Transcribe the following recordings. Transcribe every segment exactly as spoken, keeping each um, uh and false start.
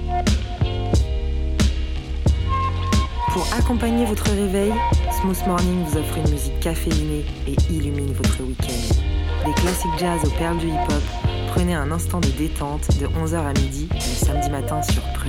Pour accompagner votre réveil, Smooth Morning vous offre une musique caféinée et illumine votre week-end. Des classiques jazz aux perles du hip-hop, prenez un instant de détente de onze heures à midi le samedi matin sur Prune.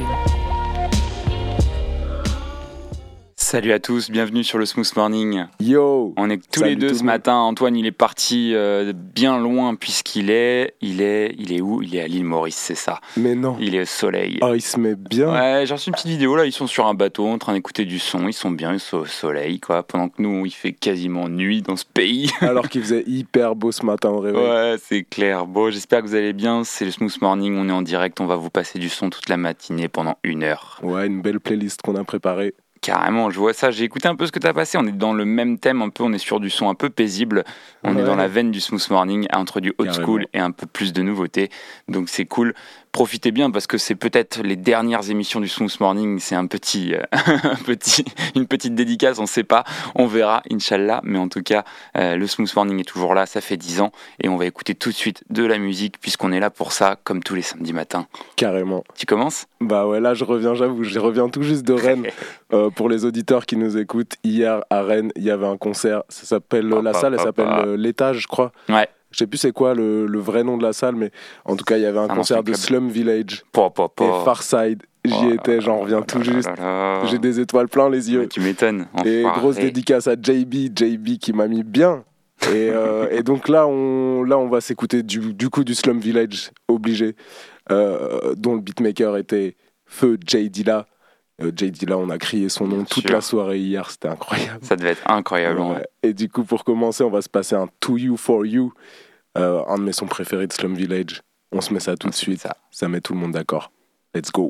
Salut à tous, bienvenue sur le Smooth Morning. Yo. On est tous les deux ce matin. Antoine, il est parti euh, bien loin puisqu'il est, il est, il est où ? Il est à l'île Maurice, c'est ça. Mais non. Il est au soleil. Oh, il se met bien. Ouais, j'ai reçu une petite vidéo là. Ils sont sur un bateau en train d'écouter du son. Ils sont bien, ils sont au soleil, quoi. Pendant que nous, il fait quasiment nuit dans ce pays. Alors qu'il faisait hyper beau ce matin au réveil. Ouais, c'est clair. Bon, j'espère que vous allez bien. C'est le Smooth Morning. On est en direct. On va vous passer du son toute la matinée pendant une heure. Ouais, une belle playlist qu'on a préparée. Carrément, je vois ça. J'ai écouté un peu ce que tu as passé. On est dans le même thème, un peu. On est sur du son un peu paisible. On ouais. est dans la veine du Smooth Morning, entre du old school et un peu plus de nouveautés. Donc c'est cool. Profitez bien parce que c'est peut-être les dernières émissions du Smooth Morning. C'est un petit, euh, un petit, une petite dédicace. On ne sait pas. On verra, Inch'Allah. Mais en tout cas, euh, le Smooth Morning est toujours là. Ça fait dix ans. Et on va écouter tout de suite de la musique puisqu'on est là pour ça, comme tous les samedis matins. Carrément. Tu commences ? Bah ouais, là je reviens, j'avoue. Je reviens tout juste de Rennes. euh, pour les auditeurs qui nous écoutent, hier à Rennes, il y avait un concert. Ça s'appelle, papa, la salle, elle papa. s'appelle euh, L'Étage, je crois. Ouais. Je sais plus c'est quoi le, le vrai nom de la salle, mais en tout cas, il y avait un ah concert non, de Slum Village po, po, po. et Farside. J'y oh étais, j'en reviens tout juste. J'ai des étoiles plein les yeux. Mais tu m'étonnes. Et grosse dédicace à J B, J B qui m'a mis bien. Et, euh, et donc là, on, là, on va s'écouter du, du coup du Slum Village, obligé, euh, dont le beatmaker était Feu J Dilla. Euh, J Dilla, on a crié son nom Bien toute sûr. La soirée hier, c'était incroyable. Ça devait être incroyable. Ouais. Et du coup, pour commencer, on va se passer un To You For You, euh, un de mes sons préférés de Slum Village. On se met ça tout on de suite, ça. ça met tout le monde d'accord. Let's go.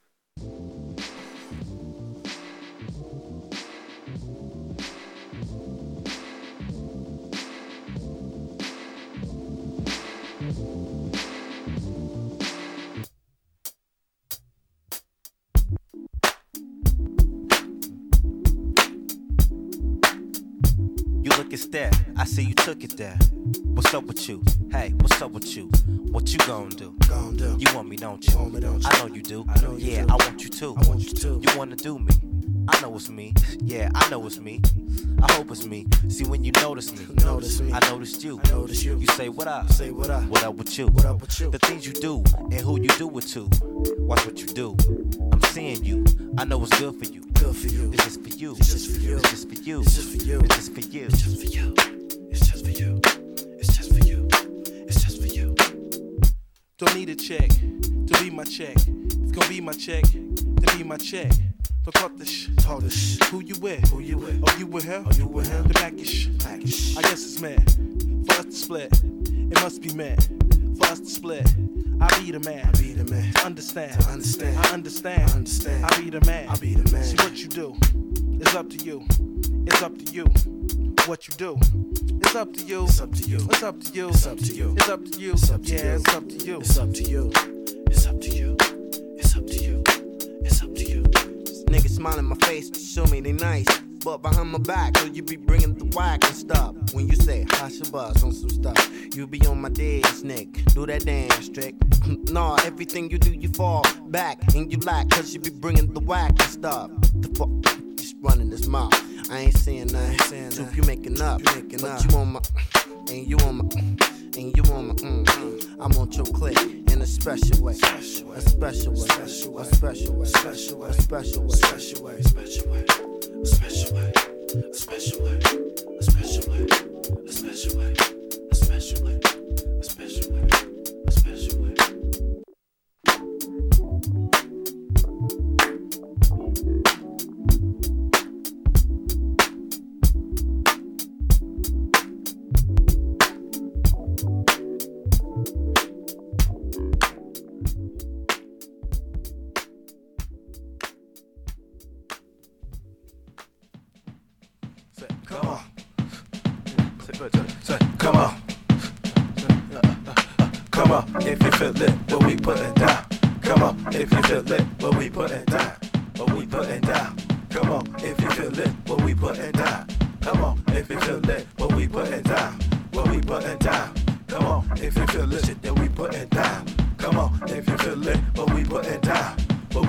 There. I see you took it there. What's up with you? Hey, what's up with you? What you gon' do? Gon' do? You want me, don't you? Want me, don't you? I know you do. I know you yeah, do. I want you too. I want you too. You wanna do me? I know it's me. Yeah, I know it's me. I hope it's me. See when you notice me, notice me. I noticed you. I noticed you. You say what up? Say what up? What up with you? What up with you? The things you do and who you do it to. Watch what you do. I'm seeing you. I know it's good for you. Good for you. This is for you. This is for you. This is for you. This is for you. This is for you. It's just for you. It's just for you. It's just for you. It's just for you. Don't need a check to be my check. It's gonna be my check to be my check. Don't talk this shit. Talk this shit. Who you with? Who you with? Oh, you with him? Oh, you with him? The package. Package. I guess it's meant for us to split. It must be meant for us to split. I be the man. I be the man. To understand. To understand. I understand. I understand. I be the man. I be the man. See what you do. It's up to you. It's up to you. What you do. It's up to you. It's up to you. It's up to you. It's up to you. It's up to you. It's up to you. Yeah, it's up to you. It's up to you. It's up to you. It's up to you. It's up to you. Niggas smile in my face to show me they nice. But behind my back, so you be bringing the whack and stuff. When you say, hush your buzz on some stuff, you be on my dance, Nick. Do that dance trick. Nah, everything you do, you fall back and you lack, cause you be bringing the whack and stuff. The fuck, just running this mouth. I ain't saying nothing. Truth you making up. You making but up. You on my, and you on my, and you on my, mm, mm. I'm on your click in a special way. Special way. A special way. Special way. A special way. Special way. A special way. Special way. Special way. A special way. A special way. A special way. A special way. A special way. A special way. A special way. Come on. Say, come on. Come on, if you feel it, but we put it down. Come on, if you feel it, but we put it down. But we put it down. Come on, if you feel it, but we put it down. Come on, if you feel it, but we put it down. But we put it down. Come on, if you feel it, shit, then we put it down. Come on, if you feel it, but we put it down. But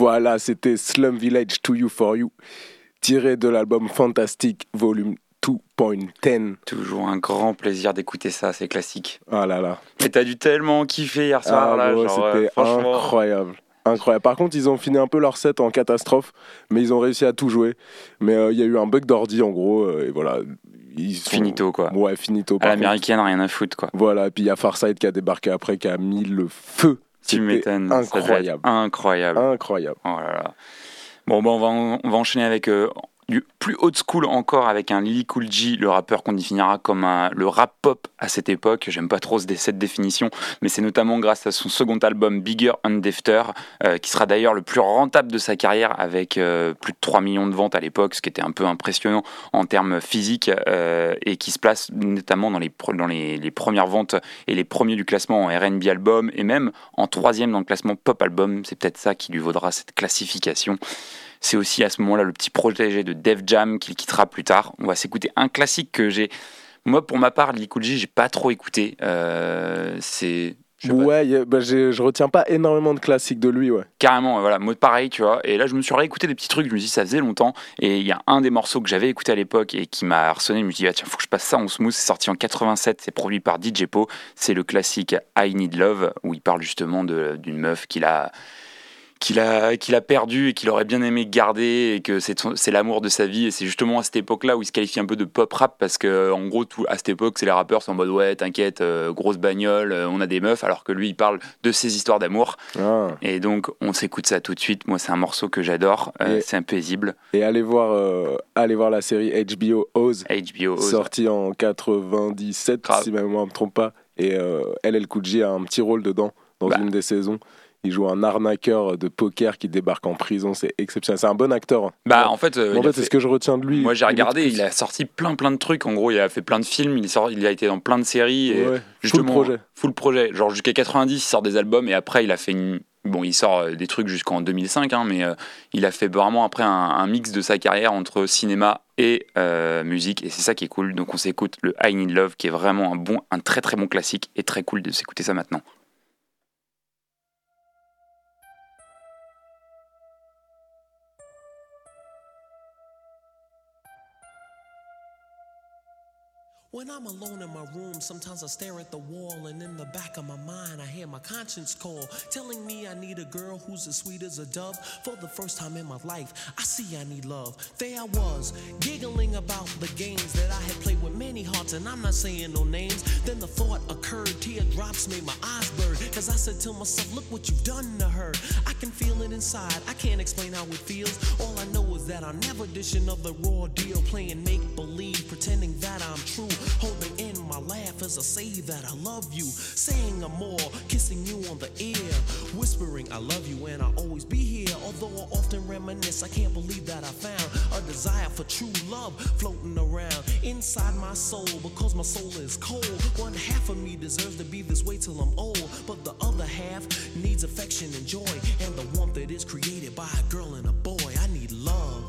Voilà, c'était Slum Village To You For You, tiré de l'album Fantastic Volume deux point dix. Toujours un grand plaisir d'écouter ça, c'est classique. Ah là là. Et t'as dû tellement kiffer hier soir, ah, là. Bro, genre, c'était euh, franchement... incroyable. Incroyable. Par contre, ils ont fini un peu leur set en catastrophe, mais ils ont réussi à tout jouer. Mais il euh, y a eu un bug d'ordi en gros, euh, et voilà. Ils sont... Finito quoi. Ouais, finito. À l'américaine, rien à foutre quoi. Voilà, et puis il y a Farside qui a débarqué après, qui a mis le feu. Tu m'étonnes. Incroyable. Incroyable. Incroyable. Oh là là. Bon, bah, on, va, on va enchaîner avec euh, du plus old school encore, avec un Lily Cool J, le rappeur qu'on définira comme un, le rap pop à cette époque. J'aime pas trop cette définition, mais c'est notamment grâce à son second album Bigger and Defter, euh, qui sera d'ailleurs le plus rentable de sa carrière, avec euh, plus de trois millions de ventes à l'époque, ce qui était un peu impressionnant en termes physiques, euh, et qui se place notamment dans, les, dans les, les premières ventes et les premiers du classement en R and B album, et même en troisième dans le classement pop album. C'est peut-être ça qui lui vaudra cette classification. C'est aussi à ce moment-là le petit protégé de Def Jam qu'il quittera plus tard. On va s'écouter un classique que j'ai... Moi, pour ma part, Lily Cool J, j'ai pas trop écouté. Euh, c'est... Ouais, y a, bah, je retiens pas énormément de classiques de lui, ouais. Carrément, voilà, moi pareil, tu vois. Et là, je me suis réécouté des petits trucs, je me suis dit, ça faisait longtemps. Et il y a un des morceaux que j'avais écouté à l'époque et qui m'a harcelé. Je me suis dit, ah, tiens, faut que je passe ça en smooth. C'est sorti en quatre-vingt-sept, c'est produit par D J Po. C'est le classique I Need Love, où il parle justement de, d'une meuf qu'il a. Qu'il a, qu'il a perdu et qu'il aurait bien aimé garder, et que c'est, c'est l'amour de sa vie. Et c'est justement à cette époque-là où il se qualifie un peu de pop rap, parce que en gros, tout, à cette époque, c'est les rappeurs sont en mode ouais, t'inquiète, euh, grosse bagnole, euh, on a des meufs, alors que lui, il parle de ses histoires d'amour. Ah. Et donc, on s'écoute ça tout de suite. Moi, c'est un morceau que j'adore, euh, et, c'est impaisible. Et allez voir, euh, allez voir la série H B O Oz, H B O Oz, sortie en quatre-vingt-dix-sept, Grave. Si ma mémoire ne me trompe pas. Et euh, L L Cool J a un petit rôle dedans, dans bah. une des saisons. Il joue un arnaqueur de poker qui débarque en prison, c'est exceptionnel. C'est un bon acteur. Bah en fait, euh, en fait fait... c'est ce que je retiens de lui. Moi j'ai regardé, il a sorti plein plein de trucs. En gros, il a fait plein de films, il, est sorti, il a été dans plein de séries. Et ouais, full projet. Full projet. Genre jusqu'à quatre-vingt-dix, il sort des albums et après il a fait une. Bon, il sort des trucs jusqu'en deux mille cinq, hein, mais euh, il a fait vraiment après un, un mix de sa carrière entre cinéma et euh, musique, et c'est ça qui est cool. Donc on s'écoute le I Need Love, qui est vraiment un bon, un très très bon classique, et très cool de s'écouter ça maintenant. When I'm alone in my room, sometimes I stare at the wall, and in the back of my mind I hear my conscience call, telling me I need a girl who's as sweet as a dove. For the first time in my life, I see I need love. There I was, giggling about the games that I had played with many hearts, and I'm not saying no names. Then the thought occurred, teardrops made my eyes blur, cause I said to myself, look what you've done to her. I can feel it inside, I can't explain how it feels. All I know is that I'll never dish another raw deal, playing make-believe, pretending that I'm true. Holding in my laugh as I say that I love you, saying I'm more, kissing you on the ear, whispering I love you and I'll always be here. Although I often reminisce, I can't believe that I found a desire for true love floating around inside my soul, because my soul is cold. One half of me deserves to be this way till I'm old, but the other half needs affection and joy, and the warmth that is created by a girl and a boy. I need love.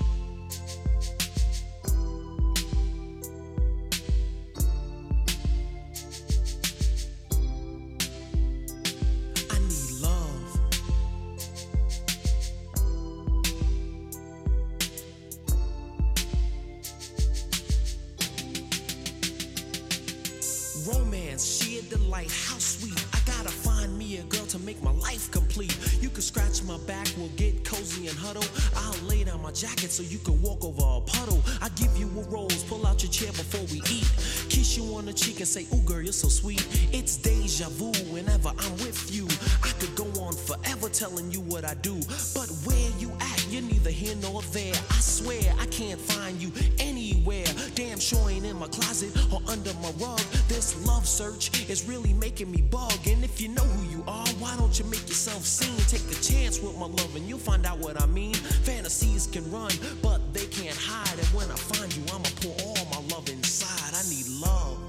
Delight, how sweet. I gotta find me a girl to make my life complete. You can scratch my back, we'll get cozy and huddle. I'll lay down my jacket so you can walk over a puddle. I give you a rose, pull out your chair before we eat. Kiss you on the cheek and say, ooh girl, you're so sweet. It's deja vu whenever I'm with you. I could go on forever telling you what I do, but where you at, you're neither here nor there. I swear I can't find you anywhere. Damn sure ain't in my closet or under my rug. This love search is really making me bug. And if you know who you are, why don't you make yourself seen? Take a chance with my love and you'll find out what I mean. Fantasies can run, but they can't hide. And when I find you, I'ma pour all my love inside. I need love.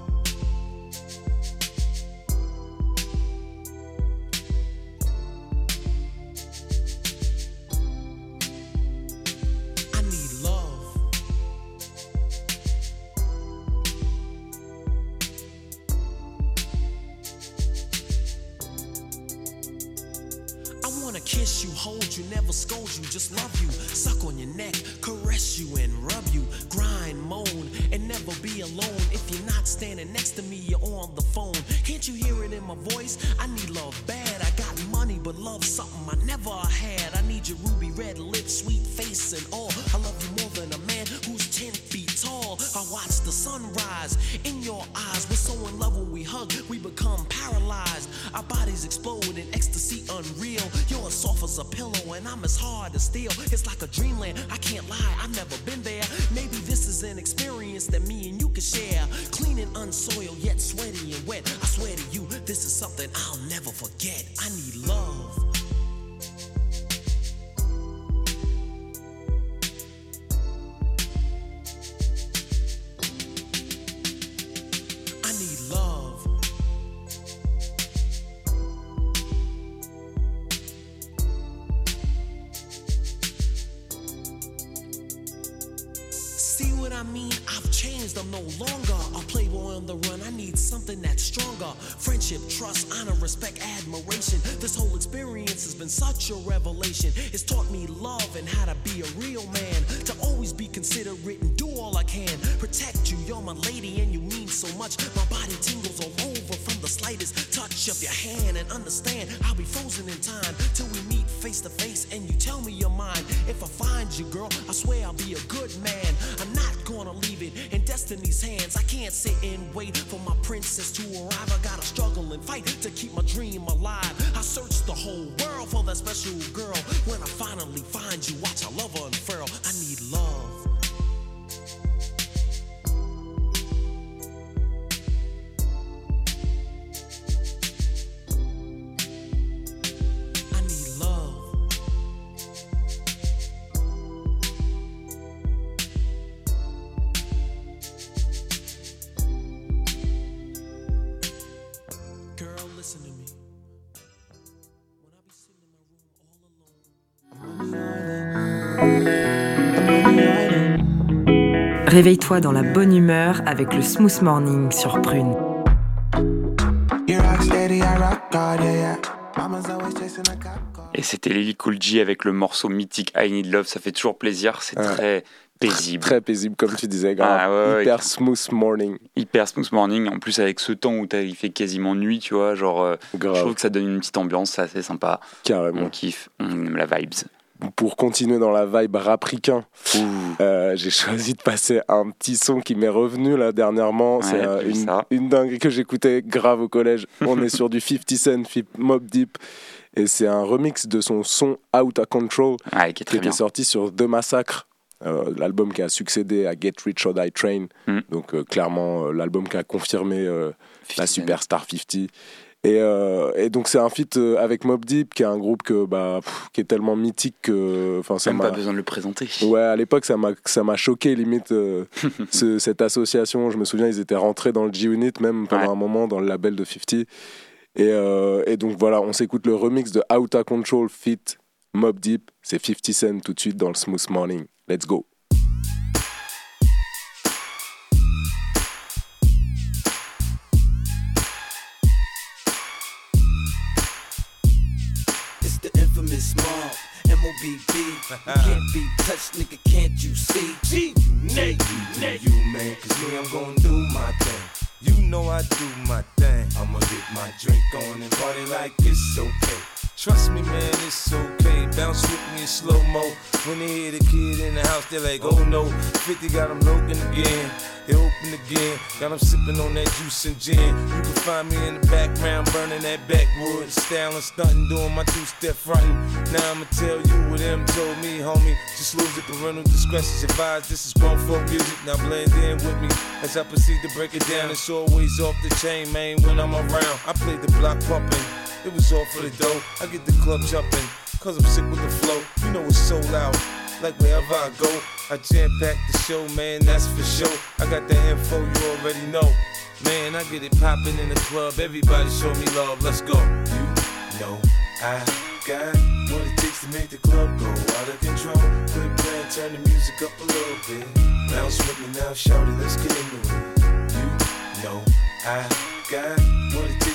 I need love. I wanna keep kiss you, hold you, never scold you, just love you, suck on your neck, caress you and rub you, grind, moan, and never be alone. If you're not standing next to me, you're on the phone. Can't you hear it in my voice? I need love bad. I got money, but love something I never had. I need your ruby red lips, sweet face and all. I love you more than a man who's ten feet tall. I watch the sunrise in your eyes. We're so in love when we hug, we become paralyzed. Our bodies explode in ecstasy unreal. You're as soft as a pillow and I'm as hard as steel. It's like a dreamland, I can't lie, I've never been there. Maybe this is an experience that me and you can share. Clean and unsoiled, yet sweaty and wet. I swear to you, this is something I'll never forget. I need love. I mean, I've changed, I'm no longer a playboy on the run. I need something that's stronger. Friendship, trust, honor, respect, admiration. This whole experience has been such a revelation. It's taught me love and how to be a real man. To always be considerate and do all I can. Protect you, you're my lady and you mean so much. My body tingles all over from the slightest touch of your hand. And understand, I'll be frozen in time till we meet face to face and you tell me you're mine. If I find you, girl, I swear I'll be a good man. I'm not gonna leave it in destiny's hands. I can't sit and wait for my princess to arrive. I gotta struggle and fight to keep my dream alive. I search the whole world for that special girl. When I finally find you, watch our love unfurl. I need love. Réveille-toi dans la bonne humeur avec le Smooth Morning sur Prune. Et c'était Lily Cool J avec le morceau mythique I Need Love. Ça fait toujours plaisir, c'est ouais. très paisible. Très paisible, comme tu disais, grave. Ah, ouais, hyper ouais, smooth morning. Hyper smooth morning. En plus, avec ce temps où il fait quasiment nuit, tu vois, genre, euh, je trouve que ça donne une petite ambiance, c'est assez sympa. Carrément. On kiffe, on aime la vibes. Pour continuer dans la vibe rapricain, euh, j'ai choisi de passer un petit son qui m'est revenu là dernièrement. Ouais, c'est euh, une, une dinguerie que j'écoutais grave au collège. On est sur du fifty Cent, Mobb Deep. Et c'est un remix de son son Out of Control ouais, qui, qui était sorti sur The Massacre, euh, l'album qui a succédé à Get Rich or Die Train. Mm. Donc euh, clairement, euh, l'album qui a confirmé euh, la superstar fifty. Et, euh, et donc c'est un feat avec Mobb Deep, qui est un groupe que, bah, pff, qui est tellement mythique que... Ça Même m'a... pas besoin de le présenter. Ouais, à l'époque, ça m'a, ça m'a choqué, limite, euh, ce, cette association. Je me souviens, ils étaient rentrés dans le G-Unit, même pendant ouais. un moment, dans le label de fifty. Et, euh, et donc voilà, on s'écoute le remix de Out of Control feat Mobb Deep. C'est fifty Cent tout de suite dans le Smooth Morning. Let's go. Small, M O B B, can't be touched, nigga, can't you see? G, Nate, you, Nate, you, man, cause me, I'm gon' do my thing. You know I do my thing. I'ma get my drink on and party like it's okay. Trust me, man, it's okay. Bounce with me in slow-mo. When they hear the kid in the house, they're like, oh no. fifty got them looking again. They open again. Got them sipping on that juice and gin. You can find me in the background, burning that backwood. Styling, stunting, doing my two-step frontin'. Now I'ma tell you what them told me, homie. Just lose it, parental discretion's advised. This is grown folk music. Now blend in with me as I proceed to break it down. It's always off the chain, man, when I'm around. I play the block pumping. It was all for the dough. I get the club jumping, cause I'm sick with the flow. You know it's so loud, like wherever I go. I jam-pack the show, man, that's for sure. I got the info, you already know. Man, I get it popping in the club. Everybody show me love, let's go. You know I got what it takes to make the club go out of control. Quit playing, turn the music up a little bit. Bounce with me now, shout it, let's get into it. You know I got what it takes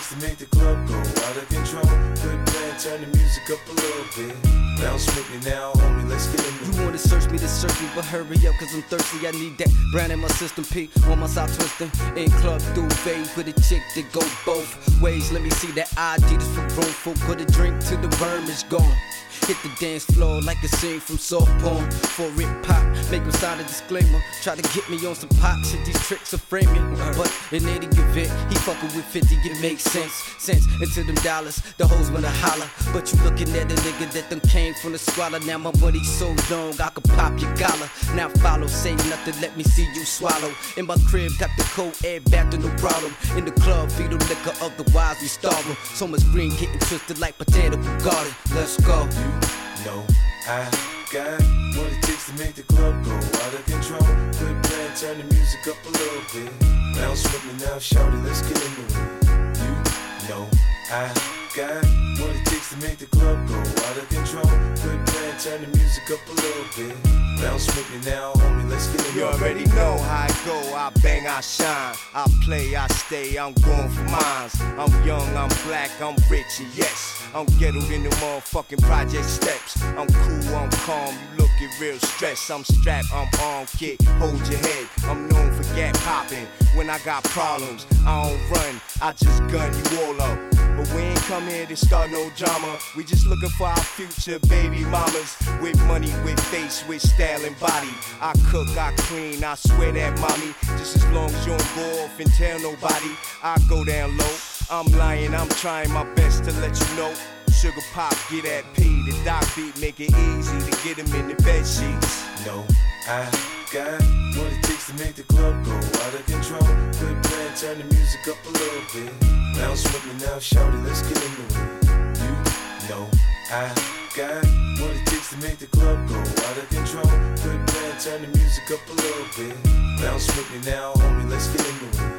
takes to make the club go out of control. Quit playing, turn the music up a little bit. Bounce with me now, homie, let's get into it. You wanna search me to search me, but hurry up, cause I'm thirsty. I need that brand in my system, P on my side twisting. In club duvet with a chick that go both ways. Let me see that I D this for room full. Put a drink till the worm is gone. Hit the dance floor like a scene from soft porn. For it pop, make him sign a disclaimer. Try to get me on some pop shit, these tricks are framing. But in any event, he fucking with fifty, it makes sense. Sense into them dollars, the hoes wanna holler. But you looking at a nigga that done came from the squalor. Now my money's so long, I could pop your collar. Now follow, say nothing, let me see you swallow. In my crib, got the cold air back to no problem. In the club, feed the liquor, otherwise we starve them. So much green getting twisted like potato garden. Let's go. You know I got what it takes to make the club go out of control. Quit playing, turn the music up a little bit. Bounce with me now, shout it, let's get into it. You know I got what it takes to make the club go out of control. Quit playing, turn the music up a little bit. Bounce with me now, homie, let's get into it. You already know how I go, I bang, I shine. I play, I stay, I'm going for mines. I'm young, I'm black, I'm rich, and yes, I'm ghettoed in the motherfucking project steps. I'm cool, I'm calm, you looking real stressed. I'm strapped, I'm armed, kid, hold your head. I'm known for gap popping. When I got problems, I don't run, I just gun you all up. But we ain't come here to start no drama. We just looking for our future baby mamas. With money, with face, with style and body. I cook, I clean, I swear that mommy. Just as long as you don't go off and tell nobody, I go down low. I'm lying, I'm trying my best to let you know. Sugar pop, get that P, the doc beat, make it easy to get him in the bed sheets. No, I got what it takes to make the club go out of control. Quit playing, turn the music up a little bit. Bounce with me now, shout it, let's get into it. You know I got what it takes to make the club go out of control. Quit playing, turn the music up a little bit. Bounce with me now, homie, let's get into it.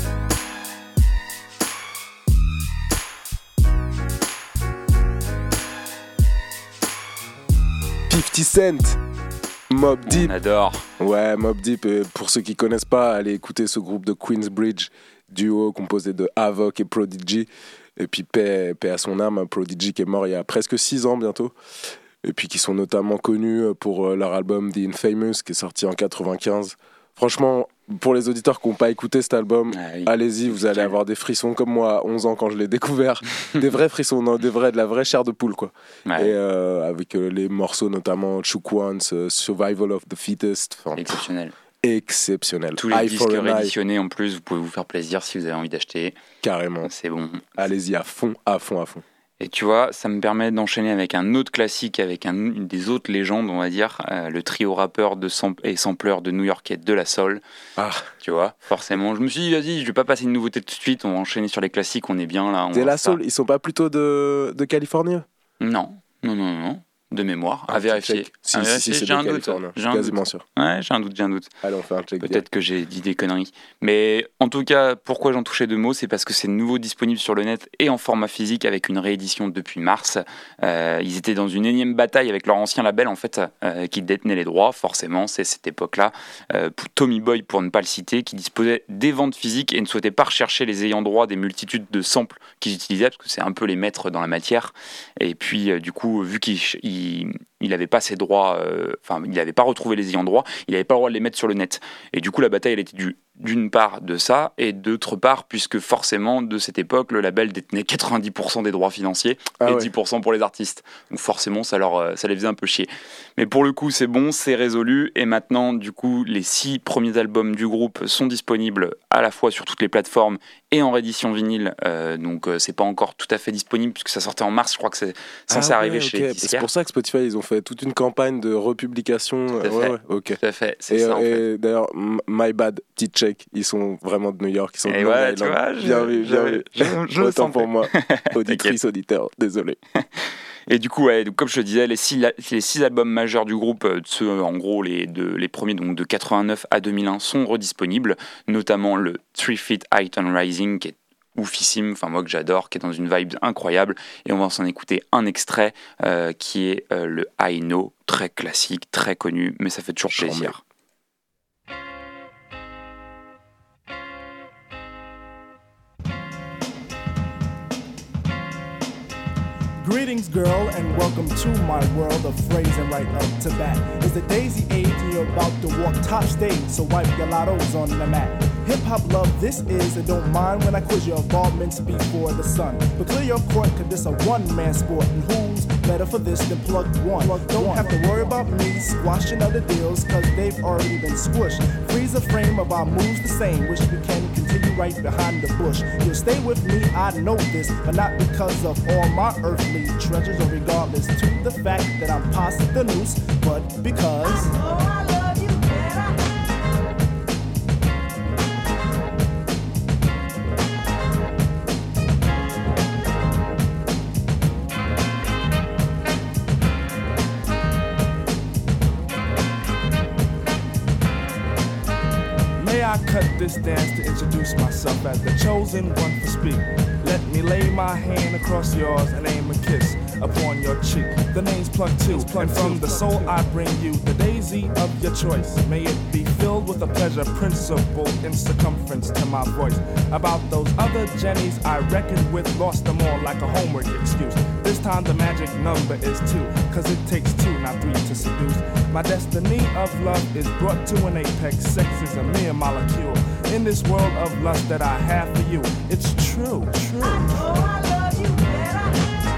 fifty Cent, Mobb Deep. On adore. Ouais, Mobb Deep. Et pour ceux qui connaissent pas, allez écouter ce groupe de Queensbridge, duo composé de Havoc et Prodigy. Et puis paix, paix à son âme, Prodigy qui est mort il y a presque six ans bientôt. Et puis qui sont notamment connus pour leur album The Infamous qui est sorti en quatre-vingt-quinze. Franchement, pour les auditeurs qui n'ont pas écouté cet album, ah oui, allez-y, vous allez avoir des frissons comme moi à onze ans quand je l'ai découvert. Des vrais frissons, non, des vrais, de la vraie chair de poule, quoi. Ouais. Et euh, avec euh, les morceaux notamment Chook Once, uh, Survival of the Fittest. Exceptionnel. Exceptionnel. Tous les Eye disques rééditionnés en plus, vous pouvez vous faire plaisir si vous avez envie d'acheter. Carrément. C'est bon. Allez-y à fond, à fond, à fond. Et tu vois, ça me permet d'enchaîner avec un autre classique, avec un, une des autres légendes, on va dire, euh, le trio rappeur de sam- et sampleur de New-Yorkais De La Soul. Ah. Tu vois, forcément, je me suis dit, vas-y, je vais pas passer une nouveauté tout de suite, on va enchaîner sur les classiques, on est bien là. De La Soul, ils sont pas plutôt de, de Californie ? Non, non, non, non. De mémoire, ah, à vérifier. Si, à si, vérifier. si, c'est j'ai un doute. J'ai un quasiment doute. Sûr. Ouais, j'ai un doute, j'ai un doute. Allez, on fait un check. Peut-être bien. Que j'ai dit des conneries. Mais en tout cas, pourquoi j'en touchais deux mots, c'est parce que c'est nouveau disponible sur le net et en format physique avec une réédition depuis mars. Euh, ils étaient dans une énième bataille avec leur ancien label, en fait, euh, qui détenait les droits, forcément, c'est cette époque-là. Euh, pour Tommy Boy, pour ne pas le citer, qui disposait des ventes physiques et ne souhaitait pas rechercher les ayants droit des multitudes de samples qu'ils utilisaient, parce que c'est un peu les maîtres dans la matière. Et puis, euh, du coup, vu qu'il il, il n'avait pas ses droits, enfin, euh, il n'avait pas retrouvé les ayants droit, il n'avait pas le droit de les mettre sur le net. Et du coup, la bataille, elle était due d'une part de ça, et d'autre part, puisque forcément, de cette époque, le label détenait quatre-vingt-dix pour cent des droits financiers ah et ouais. dix pour cent pour les artistes. Donc forcément, ça, leur, ça les faisait un peu chier. Mais pour le coup, c'est bon, c'est résolu, et maintenant, du coup, les six premiers albums du groupe sont disponibles à la fois sur toutes les plateformes et en réédition vinyle, euh, donc euh, c'est pas encore tout à fait disponible, puisque ça sortait en mars, je crois que c'est censé ah ouais, arriver okay. chez les disquaires. C'est pour ça que Spotify, ils ont fait toute une campagne de republication. Tout à fait, ouais, ouais, okay. Tout à fait. C'est et, ça, en et fait. D'ailleurs, My Bad, petit check, ils sont vraiment de New York, ils sont et de ouais, tu vois, bien vu, bien vu. Je, je, je Autant pour moi, auditrice, auditeur, désolé. Et du coup, ouais, donc, comme je te disais, les six, les six albums majeurs du groupe, ceux, en gros, les, de, les premiers donc, de quatre-vingt-neuf à deux mille un, sont redisponibles, notamment le Three Feet Height and Rising, qui est oufissime, enfin moi que j'adore, qui est dans une vibe incroyable, et on va s'en écouter un extrait euh, qui est euh, le I Know, très classique, très connu, mais ça fait toujours J'en plaisir. Mets. Greetings, girl, and welcome to my world of phrasing right up to bat. It's the daisy age and you're about to walk top stage, so wipe your lottos on the mat. Hip-hop love this is, and don't mind when I quiz your involvements before the sun. But clear your court, cause this a one-man sport, and who's better for this than plug one? Plug don't one. Have to worry about me squashing other deals, cause they've already been squished. Freeze the frame of our moves the same, wish we can continue right behind the bush. You'll stay with me, I know this, but not because of all my earthly treasures, or regardless to the fact that I'm past the noose, but because I know I love you better. May I cut this dance to introduce myself as the chosen one for speak. Let me lay my hand across yours and aim a kiss upon your cheek. The name's Plug Two, and from the soul I bring you the daisy of your choice. May it be filled with a pleasure principle in circumference to my voice. About those other Jennies I reckoned with, lost them all like a homework excuse. This time the magic number is two, cause it takes two, not three to seduce. My destiny of love is brought to an apex. Sex is a mere molecule in this world of lust that I have for you. It's true, true. I know I love you better.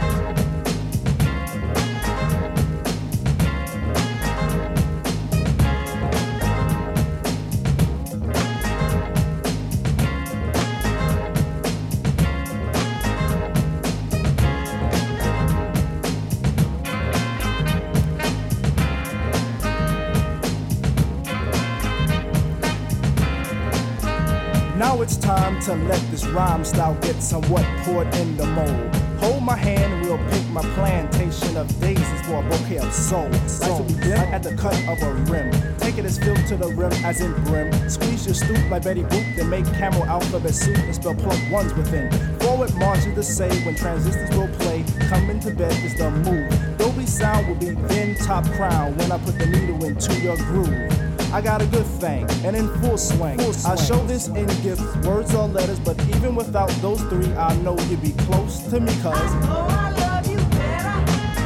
Now it's time to let this rhyme style get somewhat poured in the mold. Hold my hand and we'll pick my plantation of daisies for a bouquet of soul. Like to be dipped at the cut of a rim. Take it as filled to the rim as in brim. Squeeze your stoop like Betty Boop, then make camel alphabet soup and spell plug ones within. Forward march is the say when transistors will play. Come into bed is the move. Dolby sound will be then top crown when I put the needle into your groove. I got a good thing, and in full swing. full swing. I show this in gifts, words or letters, but even without those three, I know you'd be close to me, cause I know I love you better.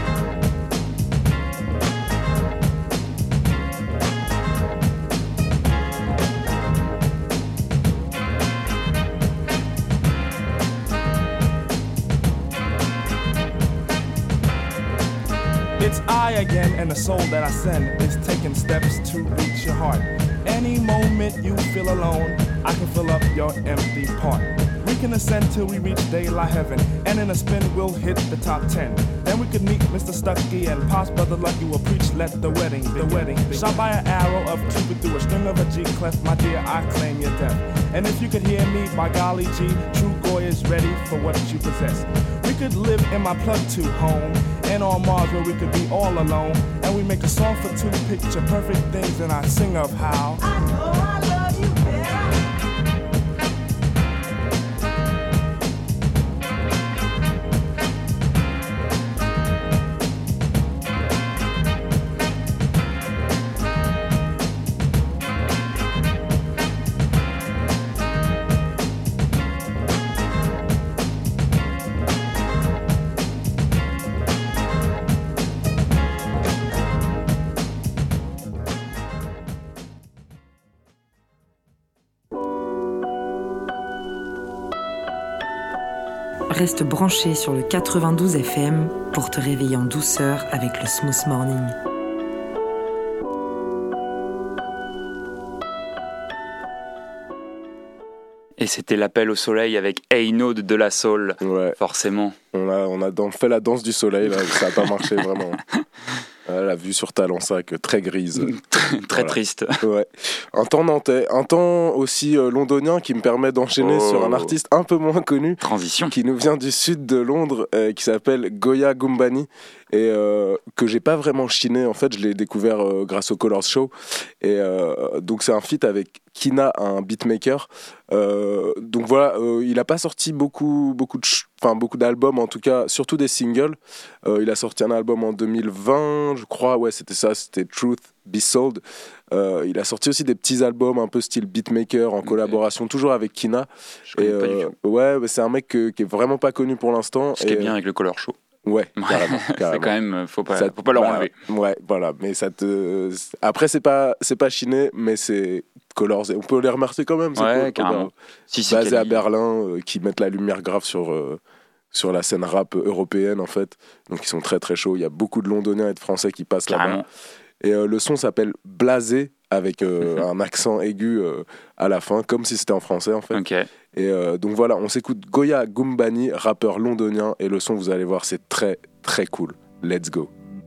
It's I again, and the soul that I send is taking steps to reach your heart. Any moment you feel alone, I can fill up your empty part. We can ascend till we reach daylight heaven, and in a spin we'll hit the top ten. Then we could meet Mister Stucky and Pops Brother Lucky will preach, let the wedding, the wedding. Shot by an arrow of Cupid through a string of a G clef, my dear, I claim your death. And if you could hear me, by golly G, true Goy is ready for what you possess. We could live in my Plug Two home, and on Mars where we could be all alone. And we make a song for two, picture perfect things, and I sing of how I know I love you better. Reste branché sur le quatre-vingt-douze F M pour te réveiller en douceur avec le Smooth Morning. Et c'était l'appel au soleil avec Hey No de De La Soul, ouais. Forcément. On a, on a dans, fait la danse du soleil, là, ça n'a pas marché vraiment. La vue sur Talensac, très grise. Très voilà. Triste. Ouais. Un temps nantais, un temps aussi euh, londonien qui me permet d'enchaîner oh. sur un artiste un peu moins connu. Transition. Qui nous vient du sud de Londres, euh, qui s'appelle Goya Gumbani. Et euh, que j'ai pas vraiment chiné, en fait, je l'ai découvert euh, grâce au Colors Show. Et euh, donc, c'est un feat avec Kina, un beatmaker. Euh, donc voilà, euh, il a pas sorti beaucoup, beaucoup de, enfin beaucoup d'albums, en tout cas, surtout des singles. Euh, il a sorti un album en deux mille vingt, je crois. Ouais, c'était ça, c'était Truth Be Sold. Euh, il a sorti aussi des petits albums un peu style beatmaker en okay. collaboration, toujours avec Kina. Je connais et, pas euh, du tout. Ouais, c'est un mec que, qui est vraiment pas connu pour l'instant. Ce qui est bien avec le Colors Show. Ouais, carrément. carrément. C'est quand même, faut pas, ça, faut pas leur bah, enlever. Ouais, voilà. Mais ça te. Après, c'est pas, c'est pas chiné, mais c'est Colors. On peut les remercier quand même. C'est ouais, cool, carrément. Bah, si, basé à Berlin, euh, qui mettent la lumière grave sur. Euh, sur la scène rap européenne en fait, donc ils sont très très chauds, il y a beaucoup de Londoniens et de Français qui passent carrément. Là-bas et euh, le son s'appelle Blasé avec euh, un accent aigu euh, à la fin comme si c'était en français en fait okay. Et euh, donc voilà, on s'écoute Goya Gumbani, rappeur londonien, et le son vous allez voir c'est très très cool. Let's go.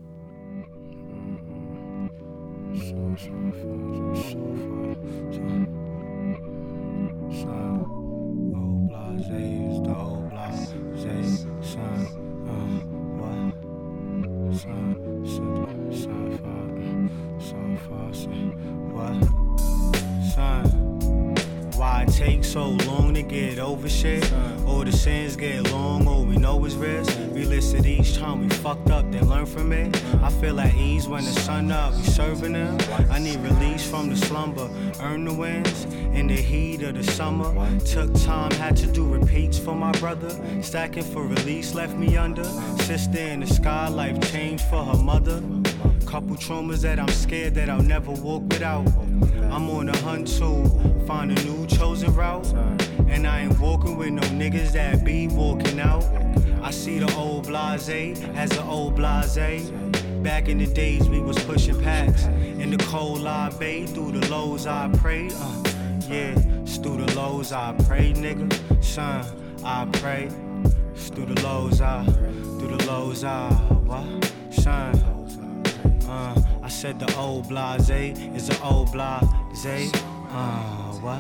Why it takes so long to get over shit? Or the sins get long, all we know is risk. Relisted each time we fucked up, then learn from it. I feel at ease when the sun up, we serving them. I need release from the slumber, earn the wins in the heat of the summer. Took time, had to do repeats for my brother. Stacking for release, left me under. Sister in the sky, life changed for her mother. Couple traumas that I'm scared that I'll never walk without. I'm on a hunt to find a new chosen route. And I ain't walking with no niggas that be walking out. I see the old blase as the old blase. Back in the days we was pushing packs. In the cold live bay, through the lows I pray. Uh, yeah, it's through the lows I pray, nigga. Son, I pray. It's through the lows I, through the lows I, what? Son. Uh, I said the old blase is the old blase. Uh, what?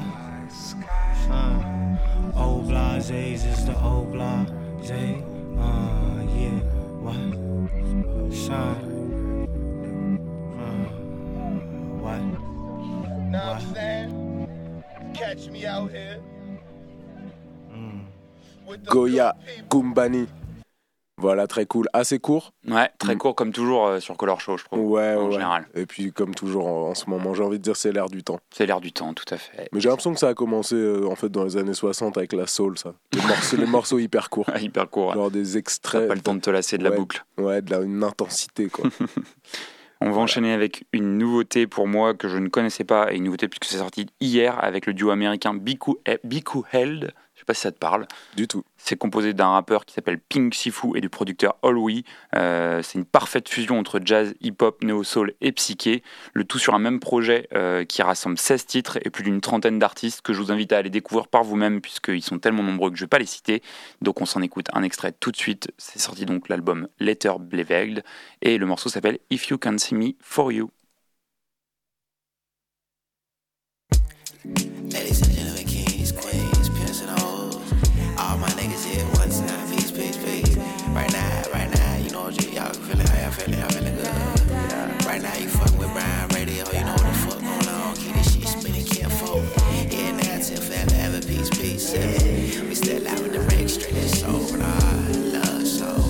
Uh, old blases is the old blase. Uh, yeah, what? Son. Uh, what? Now I'm saying, catch me out here. Mm. Goya Gumbani. Voilà, très cool. Assez court. Ouais, très mmh. court comme toujours euh, sur Color Show, je trouve. Ouais, en ouais. général. Et puis comme toujours en, en ce moment, j'ai envie de dire c'est l'air du temps. C'est l'air du temps, tout à fait. Mais j'ai l'impression que ça a commencé euh, en fait dans les années soixante avec la soul, ça. Les morceaux, les morceaux hyper courts. hyper courts. Genre des extraits. T'as pas le temps de te lasser de ouais, la boucle. Ouais, de la, une intensité quoi. On va voilà. enchaîner avec une nouveauté pour moi que je ne connaissais pas, et une nouveauté puisque c'est sorti hier avec le duo américain Biku Held. Je sais pas si ça te parle. Du tout. C'est composé d'un rappeur qui s'appelle Pink Sifu et du producteur Olwi. Euh, c'est une parfaite fusion entre jazz, hip-hop, néo-soul et psyché. Le tout sur un même projet euh, qui rassemble seize titres et plus d'une trentaine d'artistes que je vous invite à aller découvrir par vous-même puisqu'ils sont tellement nombreux que je ne vais pas les citer. Donc on s'en écoute un extrait tout de suite. C'est sorti donc l'album Letter Bleveld et le morceau s'appelle If You Can See Me For You. Ladies and gentlemen, kings, queens, pimps and hoes. All my niggas here, what's not peace, peace, peace. Right now, right now, you know what you, y'all feeling, how y'all feeling, y'all feeling good. Yeah. Right now, you fucking with Brian Radio, you know what the fuck going on. Keep this shit spinning careful. Yeah, now till forever, ever, peace, peace. Yeah. We still out with the break, straight to soul, nah, love soul.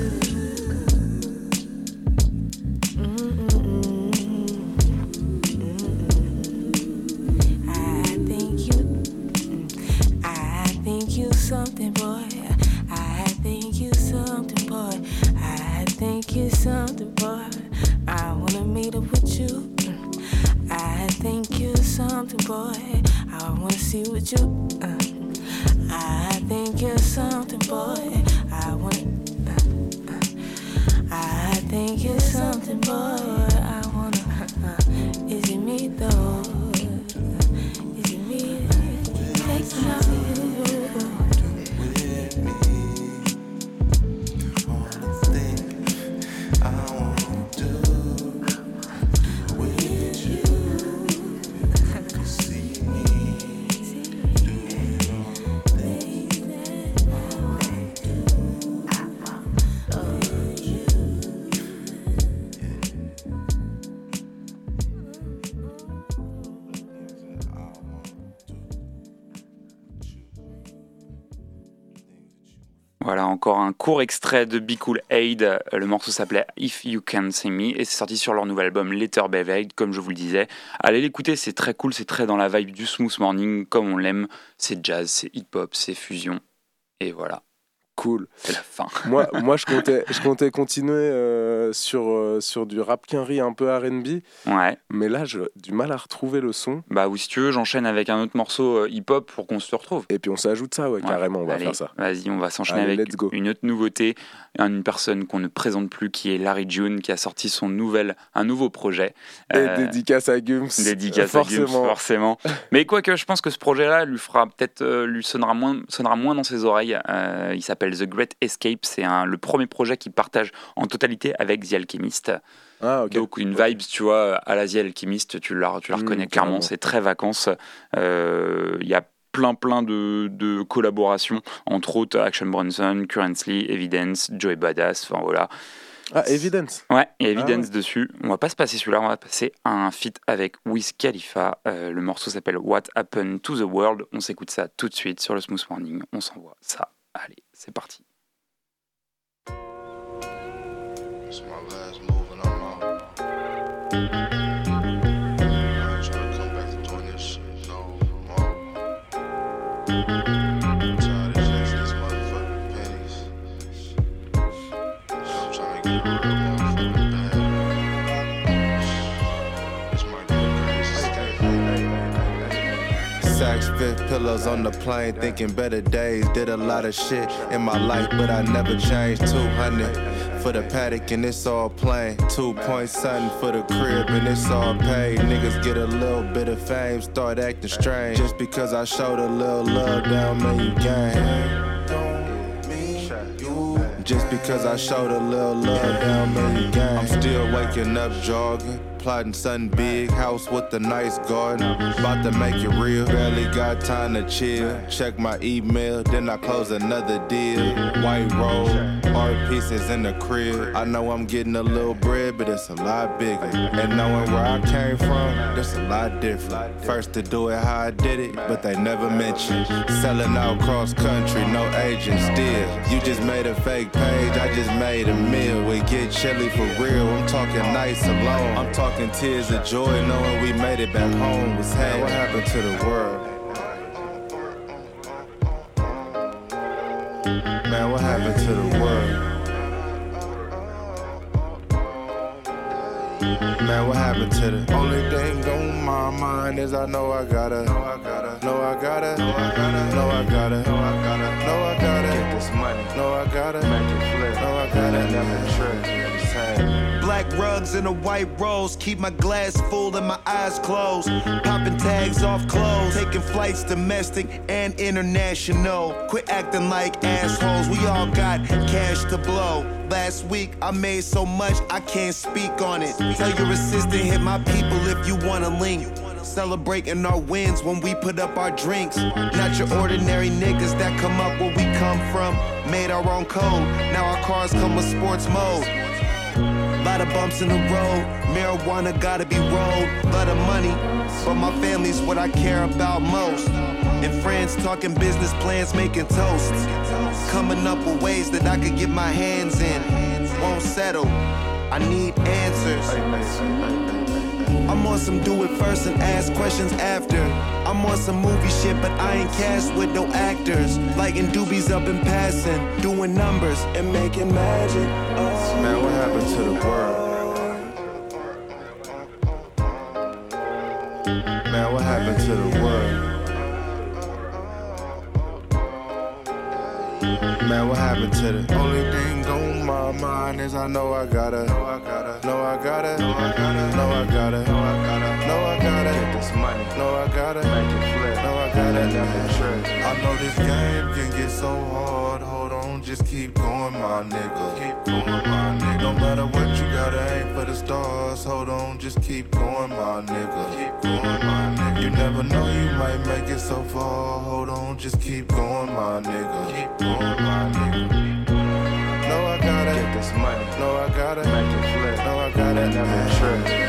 Something, boy. I think you something, boy. I think you something, boy. I wanna meet up with you. I think you something, boy. I wanna see what you. Uh. I think you're something, boy. I wanna. Uh, uh. I think you're something, boy. I wanna. Uh, is it me though? Is it me? Take me out. Voilà, encore un court extrait de Be Cool Aid. Le morceau s'appelait If You Can See Me et c'est sorti sur leur nouvel album Letter Bleveld, comme je vous le disais. Allez l'écouter, c'est très cool, c'est très dans la vibe du smooth morning, comme on l'aime. C'est jazz, c'est hip-hop, c'est fusion. Et voilà. Cool. C'est la fin. moi, moi je, comptais, je comptais continuer euh, sur, euh, sur du rap quinri un peu R and B. Ouais. Mais là, j'ai du mal à retrouver le son. Bah, ou si tu veux, j'enchaîne avec un autre morceau euh, hip-hop pour qu'on se retrouve. Et puis on s'ajoute ça, ouais, ouais. carrément, on va Allez, faire ça. Vas-y, on va s'enchaîner Allez, avec une autre nouveauté. Une personne qu'on ne présente plus, qui est Larry June, qui a sorti son nouvel, un nouveau projet. Et euh, dédicace à Gums. Dédicace forcément. à Gums, forcément. Mais quoique, je pense que ce projet-là lui fera peut-être, euh, lui sonnera moins, sonnera moins dans ses oreilles. Euh, il s'appelle The Great Escape. C'est un, le premier projet qu'il partage en totalité avec The Alchemist. Ah, okay. Donc une vibe, tu vois, à la The Alchemist, tu la, tu la reconnais mmh, clairement. Vraiment. C'est très vacances. Il euh, y a plein plein de, de collaborations, entre autres Action Bronson, Currently, Evidence, Joey Badass, enfin voilà. Ah, Evidence. Ouais, il y a Evidence ah, ouais. dessus. On va pas se passer celui-là, on va passer à un feat avec Wiz Khalifa. Euh, le morceau s'appelle What Happened to the World. On s'écoute ça tout de suite sur le Smooth Morning. On s'envoie ça. Allez, c'est parti. It's my last move and I'm out. Sacks, fifth pillows on the plane, thinking better days. Did a lot of shit in my life, but I never changed. two hundred for the paddock and it's all plain. Two point something for the crib and it's all paid. Niggas get a little bit of fame, start acting strange. Just because I showed a little love, down man, you gang. Just because I showed a little love, down man, you gang. I'm still waking up jogging, plotting something big, house with a nice garden, about to make it real, barely got time to chill, check my email, then I close another deal, white roll, art pieces in the crib, I know I'm getting a little bread, but it's a lot bigger, and knowing where I came from, that's a lot different, first to do it how I did it, but they never mentioned, selling out cross country, no agent still, you just made a fake page, I just made a meal, we get chilly for real, I'm talking nice alone, I'm talking tears of joy knowing we made it back home was hell. What happened to the world? Man, what happened to the world? Man, what happened to the only thing on my mind is I know I gotta, know I gotta, know I gotta, know I gotta, know I gotta, know I gotta, know I gotta get this money, know I gotta make it flip, know I gotta never trip. Black rugs and a white rose, keep my glass full and my eyes closed. Popping tags off clothes, taking flights domestic and international. Quit acting like assholes, we all got cash to blow. Last week I made so much I can't speak on it. Tell your assistant hit my people if you wanna link. Celebrating our wins when we put up our drinks. Not your ordinary niggas that come up where we come from. Made our own code, now our cars come with sports mode. Lot of bumps in the road, marijuana gotta be rolled. Lot of money, but my family's what I care about most. And friends talking business plans, making toasts. Coming up with ways that I could get my hands in. Won't settle, I need answers. I'm on some do it first and ask questions after. I'm on some movie shit, but I ain't cast with no actors. Lighting doobies up and passing, doing numbers and making magic. Oh. Man, what happened to the world? Man, what happened to the world? Man, what happened to the only thing on my mind is I know I gotta, know I gotta, know I gotta, know I gotta, know I gotta, know I gotta, know I gotta get this money, know I gotta make it flip, know I gotta never trip. I know this game can get so hard, hold on, just keep going, my nigga, keep going, my nigga. No matter what you gotta aim for the stars, hold on, just keep going, my nigga, keep going, my nigga. You never know, you might make it so far, hold on, just keep going, my nigga, keep going, my nigga. No, I gotta get this money, no, I gotta make it flip, no, I gotta never trip.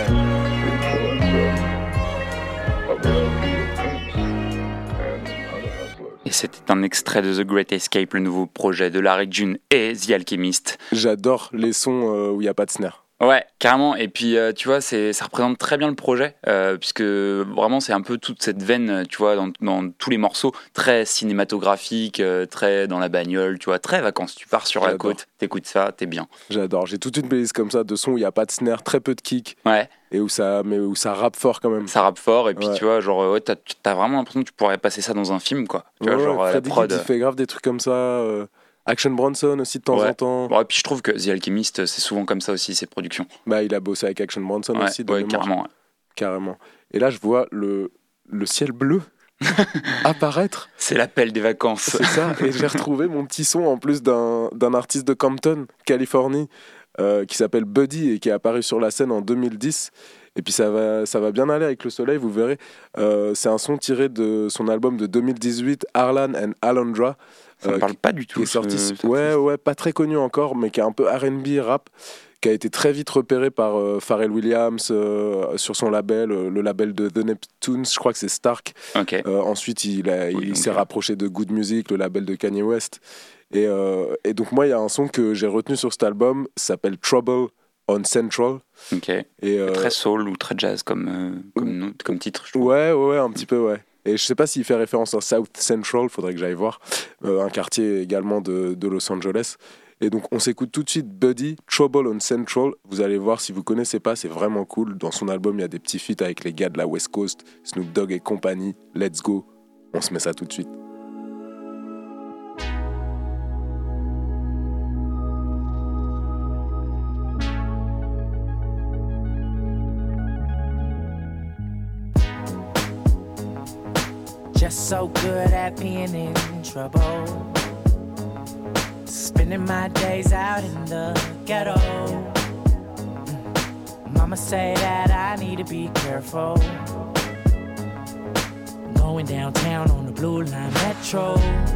Et c'était un extrait de The Great Escape, le nouveau projet de Larry June et The Alchemist. J'adore les sons où il n'y a pas de snare. Ouais, carrément. Et puis, euh, tu vois, c'est, ça représente très bien le projet, euh, puisque vraiment, c'est un peu toute cette veine, tu vois, dans, dans tous les morceaux, très cinématographique, euh, très dans la bagnole, tu vois, très vacances. Tu pars sur J'adore. la côte, t'écoutes ça, t'es bien. J'adore. J'ai toute une playlist comme ça de sons où il n'y a pas de snare, très peu de kick. Ouais. Et où ça, mais où ça rappe fort quand même. Ça rappe fort, et puis Ouais. tu vois, genre, ouais, t'as, t'as vraiment l'impression que tu pourrais passer ça dans un film, quoi. Tu Ouais, vois, genre, ouais, la Freddie prod. Gibbs, il fait grave des trucs comme ça. euh, Action Bronson aussi de temps Ouais. en temps. Bon, et puis je trouve que The Alchemist, c'est souvent comme ça aussi, ses productions. Bah, il a bossé avec Action Bronson Ouais, aussi. De ouais, mémoire. carrément. Ouais. Carrément. Et là, je vois le, le ciel bleu apparaître. C'est l'appel des vacances. C'est ça. Et j'ai retrouvé mon petit son en plus d'un, d'un artiste de Compton, Californie, euh, qui s'appelle Buddy et qui est apparu sur la scène en deux mille dix. Et puis ça va, ça va bien aller avec le soleil, vous verrez. Euh, c'est un son tiré de son album de deux mille dix-huit, Harlan and Alondra. Ça me euh, parle pas du tout. Qui est sorti, ce- cet ouais, artiste. ouais, pas très connu encore, mais qui est un peu R and B rap, qui a été très vite repéré par euh, Pharrell Williams euh, sur son label, euh, le label de The Neptunes, je crois que c'est Stark. Ok. Euh, ensuite, il, a- Oui, il donc, s'est euh, rapproché de Good Music, le label de Kanye West. Et, euh, et donc moi, il y a un son que j'ai retenu sur cet album, ça s'appelle Trouble on Central. Ok. Et, euh, Très soul ou très jazz comme, euh, comme, nom- comme titre, je trouve. Ouais, ouais, ouais, un petit peu, ouais. Et je sais pas s'il fait référence à South Central, faudrait que j'aille voir. Euh, un quartier également de, de Los Angeles. Et donc on s'écoute tout de suite Buddy, Trouble on Central. Vous allez voir, si vous connaissez pas, c'est vraiment cool. Dans son album, il y a des petits feats avec les gars de la West Coast, Snoop Dogg et compagnie. Let's go. On se met ça tout de suite. Just so good at being in trouble. Spending my days out in the ghetto. Mm. Mama say that I need to be careful. Going downtown on the Blue Line Metro.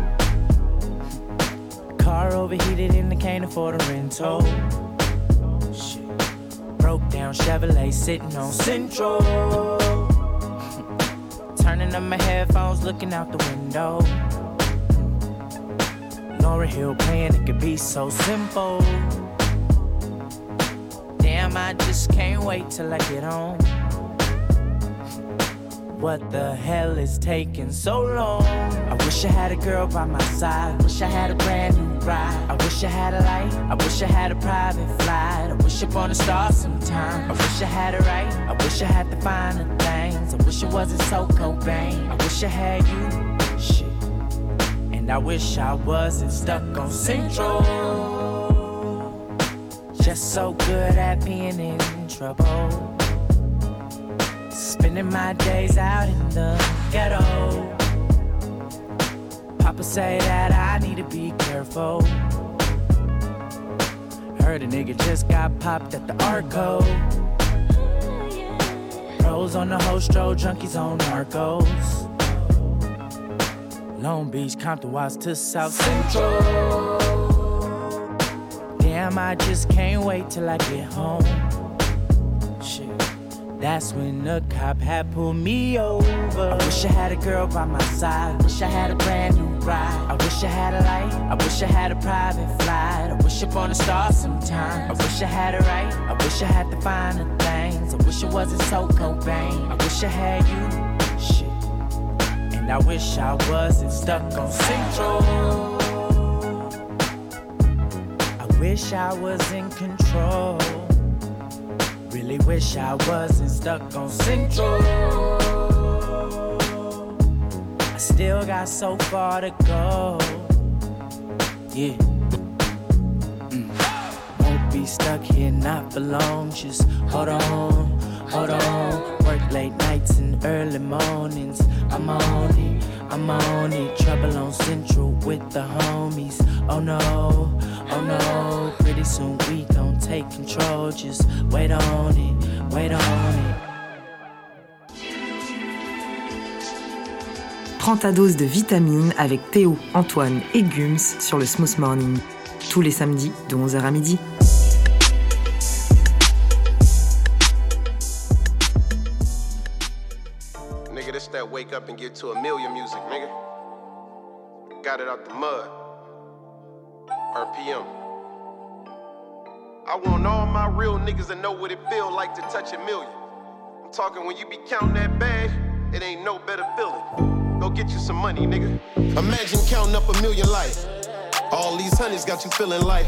Car overheated and I can't afford a rental. Shit. Broke down Chevrolet sitting on Central. Turning up my headphones, looking out the window. Lauryn Hill playing, it could be so simple. Damn, I just can't wait till I get home. What the hell is taking so long? I wish I had a girl by my side. Wish I had a brand new ride. I wish I had a light. I wish I had a private flight. I wish upon a star sometime. I wish I had it right. I wish I had the finer things. I wish it wasn't so Cobain. I wish I had you. Shit. And I wish I wasn't stuck on Central. Just so good at being in trouble. Spending my days out in the ghetto. Papa say that I need to be careful. Heard a nigga just got popped at the Arco. Pros on the Hostro, junkies on Narcos. Long Beach, Compton, Watts to South Central. Damn, I just can't wait till I get home. Shit. That's when the cop had pulled me over. I wish I had a girl by my side. Wish I had a brand new ride. I wish I had a light. I wish I had a private flight. I wish upon a star sometime. I wish I had it right. I wish I had the finer things. I wish it wasn't so Cobain. I wish I had you. Shit. And I wish I wasn't stuck on Central. I wish I was in control. Really wish I wasn't stuck on Central. I still got so far to go. Yeah. Mm. Won't be stuck here not for long. Just hold on, hold on. Work late nights and early mornings. I'm on it, I'm on it. Trouble on Central with the homies. Oh no, oh no. Pretty soon we gon' take control. Just wait on it, wait on it. Prends ta dose de vitamines avec Théo, Antoine et Gums sur le Smooth Morning. Tous les samedis de onze heures à midi. Nigga, this that wake up and get to a million music, nigga. Got it out the mud. R P M. I want all my real niggas to know what it feel like to touch a million. I'm talking when you be counting that bag, it ain't no better feeling. Go get you some money, nigga. Imagine counting up a million like all these honeys got you feeling like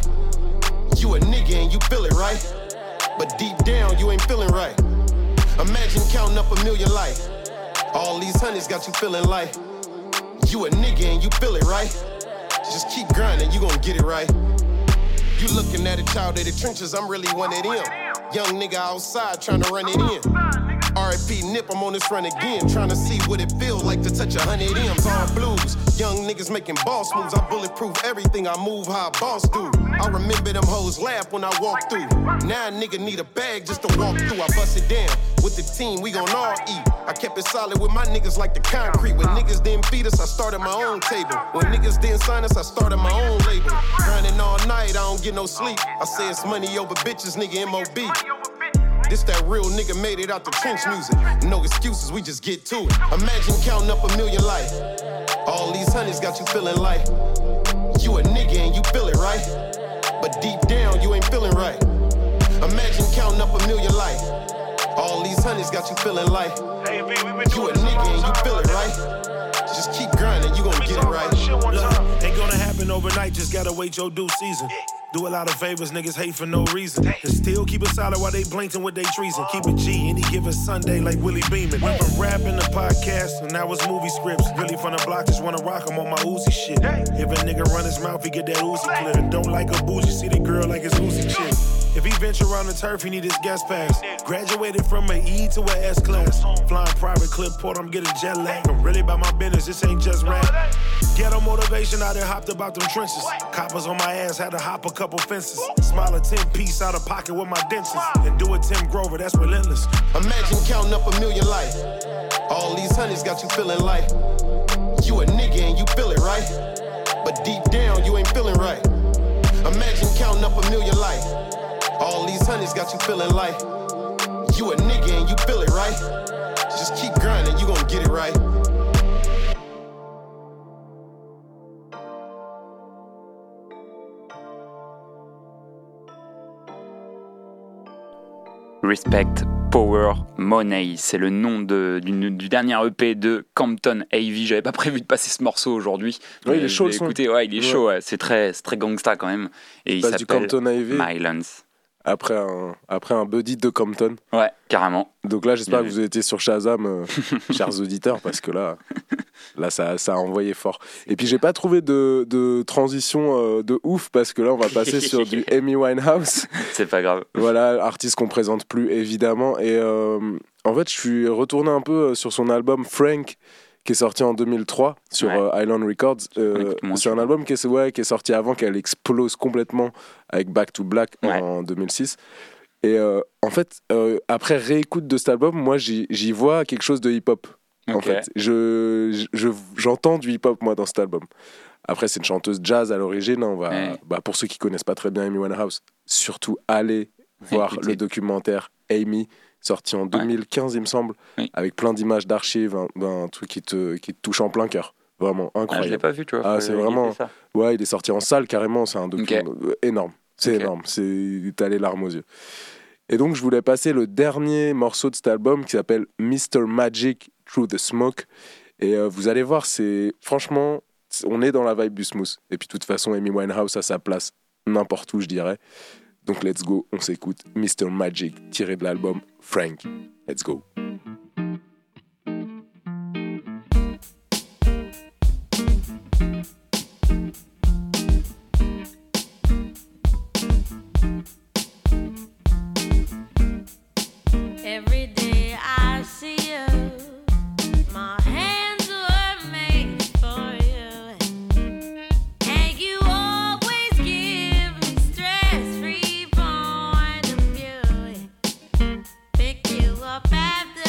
you a nigga and you feel it, right? But deep down, you ain't feeling right. Imagine counting up a million like all these honeys got you feeling like you a nigga and you feel it, right? Just keep grinding, you gon' get it right. You looking at a child of the trenches, I'm really one of them. Young nigga outside trying to run it in. R I P Nip, I'm on this run again, trying to see what it feel like to touch a hundred M's. All blues, young niggas making boss moves. I bulletproof everything, I move how I boss do. I remember them hoes laugh when I walk through. Now a nigga need a bag just to walk through. I bust it down with the team, we gon' all eat. I kept it solid with my niggas like the concrete. When niggas didn't feed us, I started my own table. When niggas didn't sign us, I started my own label. Grinding all night, I don't get no sleep. I say it's money over bitches, nigga M O B. This that real nigga made it out the trench music. No excuses, we just get to it. Imagine counting up a million like all these honeys got you feeling like you a nigga and you feel it, right? But deep down, you ain't feeling right. Imagine counting up a million like all these honeys got you feeling like you a nigga and you feel it, right? Just keep grinding, you gon' get it right. Look, ain't gonna happen overnight, just gotta wait your due season. Do a lot of favors, niggas hate for no reason. And still keep it solid while they blinking with they treason. Keep it G any given Sunday like Willie Beeman. Went from rapping to podcast, and now it's movie scripts. Really from the block, just wanna rock 'em on my Uzi shit. If a nigga run his mouth, he get that Uzi clear. Don't like a bougie, see the girl like it's Uzi chick. If he venture around the turf, he need his guest pass. Graduated from an E to a S class. Flying private clip port, I'm getting jet lag. I'm really about my business, this ain't just rap. Ghetto motivation, I done hopped about them trenches. Coppers on my ass, had to hop a couple fences. Smile a ten piece out of pocket with my dentist. And do a Tim Grover, that's relentless. Imagine counting up a million like all these honeys got you feeling like you a nigga and you feel it, right? But deep down, you ain't feeling right. Imagine counting up a million like all these honeys got you feeling like you a nigga and you feel it, right? Just keep grinding, you gon' get it right. Respect, Power, Money, c'est le nom de, du, du dernier E P de Compton A V. J'avais pas prévu de passer ce morceau aujourd'hui. Ouais, il est chaud. Écoutez, ouais, il est ouais. chaud. Ouais. C'est très, c'est très gangsta quand même. Et il, il s'appelle du Compton A V. Mylance. Après un, après un buddy de Compton. Ouais, carrément. Donc là, j'espère Bien que vu. Vous étiez sur Shazam, euh, chers auditeurs, parce que là, là ça, ça a envoyé fort. Et puis, j'ai pas trouvé de, de transition euh, de ouf, parce que là, on va passer sur du Amy Winehouse. C'est pas grave. Voilà, artiste qu'on présente plus, évidemment. Et euh, en fait, je suis retourné un peu sur son album Frank, qui est sorti en deux mille trois sur ouais. euh, Island Records. Euh, c'est un album qui est, ouais, qui est sorti avant qu'elle explose complètement avec Back to Black ouais. en deux mille six. Et euh, en fait, euh, après réécoute de cet album, moi j'y, j'y vois quelque chose de hip-hop. Okay. En fait, je, je, j'entends du hip-hop moi dans cet album. Après, c'est une chanteuse jazz à l'origine. On va, ouais. bah, pour ceux qui connaissent pas très bien Amy Winehouse, surtout allez voir Écoutez. le documentaire Amy, sorti en deux mille quinze, ouais. il me semble, oui. avec plein d'images d'archives, un, un truc qui te, qui te touche en plein cœur. Vraiment incroyable. Ah, je l'ai pas vu, tu vois. Ah, c'est vraiment. Ça. Ouais, il est sorti en salle carrément. C'est un document okay. énorme. C'est okay. énorme. C'est... T'as les larmes aux yeux. Et donc, je voulais passer le dernier morceau de cet album qui s'appelle mister Magic Through the Smoke. Et euh, vous allez voir, c'est franchement, on est dans la vibe du smooth. Et puis, de toute façon, Amy Winehouse a sa place n'importe où, je dirais. Donc, let's go, on s'écoute mister Magic, tiré de l'album Frank. Let's go. Every day I see you, my hands were made for you, and you always give me stress-free point of view. Pick you up after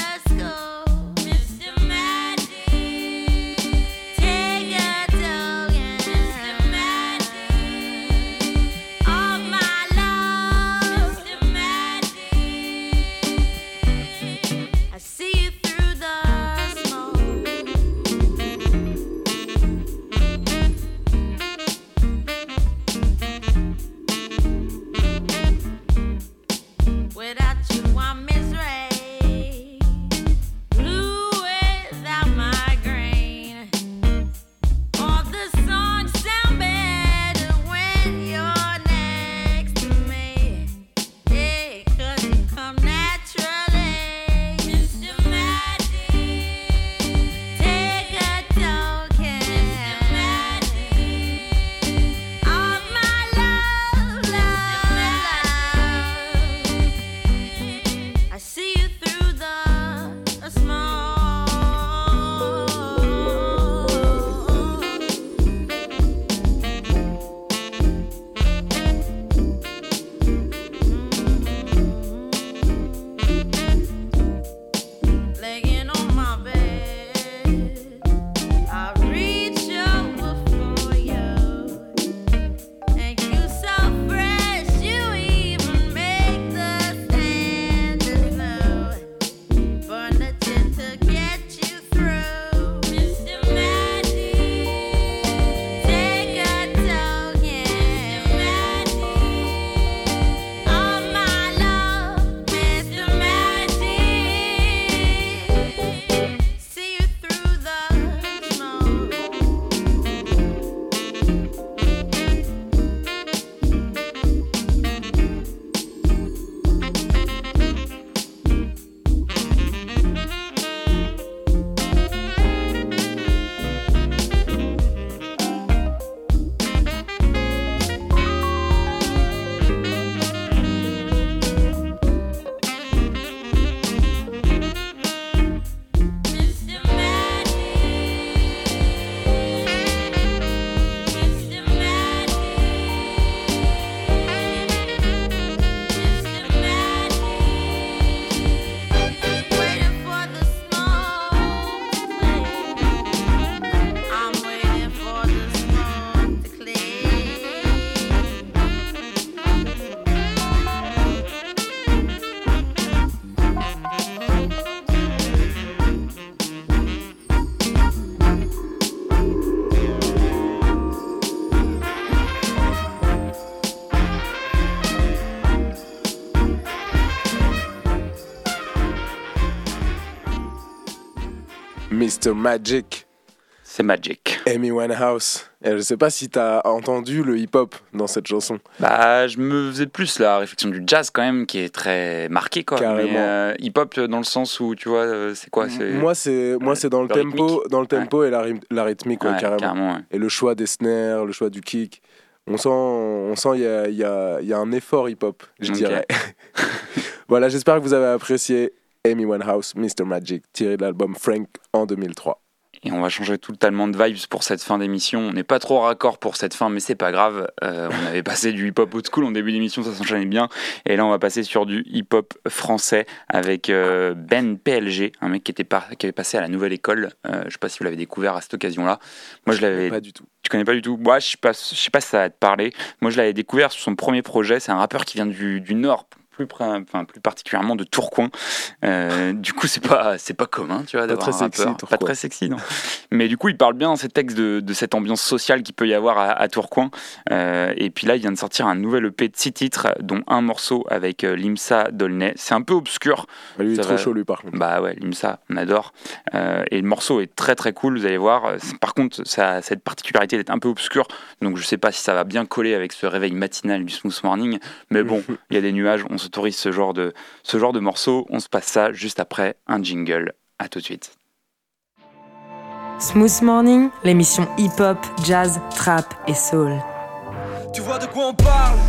mister Magic. C'est Magic. Amy Winehouse. Et je sais pas si t'as entendu le hip-hop dans cette chanson. Bah, je me faisais plus la réflexion du jazz quand même, qui est très marqué quoi. Carrément. Mais euh, hip-hop dans le sens où tu vois, euh, c'est quoi c'est... Moi, c'est moi, c'est dans le, le tempo, rythmique. dans le tempo ouais. et la, ryth- la rythmique, ouais, Ouais, carrément. carrément, ouais. Et le choix des snares, le choix du kick. On sent, on sent, il y a, y a, y a un effort hip-hop, je Okay. dirais. Voilà, j'espère que vous avez apprécié Amy Winehouse, mister Magic, tiré de l'album Frank en deux mille trois. Et on va changer totalement de vibes pour cette fin d'émission. On n'est pas trop raccord pour cette fin, mais c'est pas grave. Euh, on avait passé du hip-hop old school en début d'émission, ça s'enchaînait bien. Et là, on va passer sur du hip-hop français avec euh, Ben P L G, un mec qui était par... qui avait passé à la nouvelle école. Euh, je sais pas si vous l'avez découvert à cette occasion-là. Moi, je l'avais pas du tout. Tu connais pas du tout. Moi, je sais pas, je sais pas si ça va te parler. Moi, je l'avais découvert sur son premier projet. C'est un rappeur qui vient du, du Nord. Plus, près, enfin, plus particulièrement de Tourcoing. Euh, du coup, c'est pas, c'est pas commun, tu vois, d'avoir un rappeur. Sexy, pas très sexy, non. Mais du coup, il parle bien dans ses textes de, de cette ambiance sociale qu'il peut y avoir à, à Tourcoing. Euh, et puis là, il vient de sortir un nouvel E P de six titres, dont un morceau avec euh, Limsa Dolnay. C'est un peu obscur. Bah, lui, il est trop va... chaud, lui, par contre. Bah ouais, Limsa, on adore. Euh, et le morceau est très très cool, vous allez voir. Par contre, ça a cette particularité d'être un peu obscur. Donc, je sais pas si ça va bien coller avec ce réveil matinal du Smooth Morning. Mais bon, il y a des nuages, on se autorise ce genre de, ce genre de morceau. On se passe ça juste après un jingle. À tout de suite. Smooth Morning, l'émission hip-hop, jazz, trap et soul. Tu vois de quoi on parle?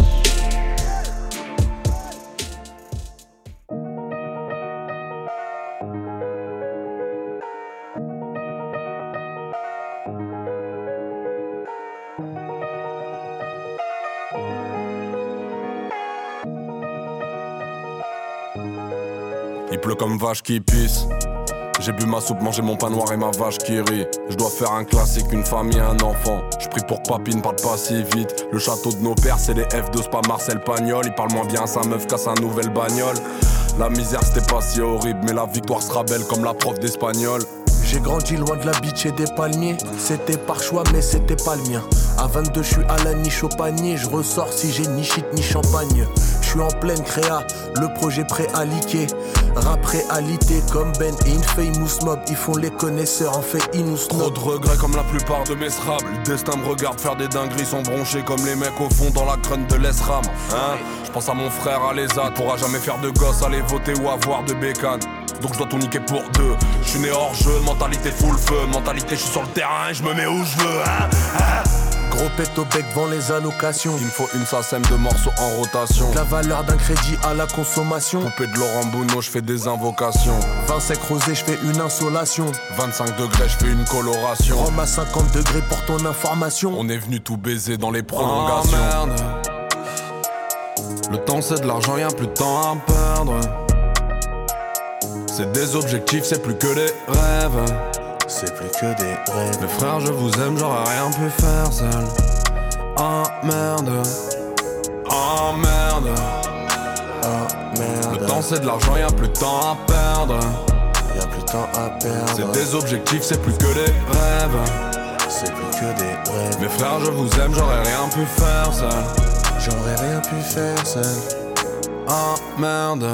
Il pleut comme vache qui pisse. J'ai bu ma soupe, mangé mon pain noir et ma vache qui rit. Je dois faire un classique, une famille, un enfant. Je prie pour que papy ne parle pas si vite. Le château de nos pères, c'est les F deux, c'est pas Marcel Pagnol. Il parle moins bien à sa meuf qu'à sa nouvelle bagnole. La misère c'était pas si horrible, mais la victoire sera belle comme la prof d'espagnol. J'ai grandi loin de la beach et des palmiers. C'était par choix mais c'était pas le mien. À vingt-deux je suis à la niche au panier. Je ressors si j'ai ni shit ni champagne. Je suis en pleine créa, le projet prêt à liquer. Rap réalité comme Ben et Infamous Mob. Ils font les connaisseurs, en fait ils nous snob. Trop de regrets comme la plupart de mes srables. Le destin me regarde faire des dingueries, sont bronchés comme les mecs au fond dans la crâne de l'Esram. Hein, je pense à mon frère à l'E S A D. Pourra jamais faire de gosse, aller voter ou avoir de bécane. Donc je dois tout niquer pour deux. Je suis né hors jeu, mentalité full feu. Mentalité, je suis sur le terrain et je me mets où je veux. Hein, hein. Gros pète au bec devant les allocations. Il me faut une sacème de morceaux en rotation. La valeur d'un crédit à la consommation. Poupée de Laurent Bounot, je fais des invocations. vingt sec rosé, je fais une insolation. vingt-cinq degrés, je fais une coloration. Rome à cinquante degrés pour ton information. On est venu tout baiser dans les prolongations. Oh, merde. Le temps c'est de l'argent, y'a plus de temps à perdre. C'est des objectifs, c'est plus que des rêves. C'est plus que des rêves. Mes frères, je vous aime, j'aurais rien pu faire seul. Oh merde. Oh merde. Oh merde. Le temps c'est de l'argent, y'a plus de temps à perdre. Y'a plus de temps à perdre. C'est des objectifs, c'est plus que des rêves. C'est plus que des rêves. Mes frères, je vous aime, j'aurais rien pu faire seul. J'aurais rien pu faire seul. Oh merde.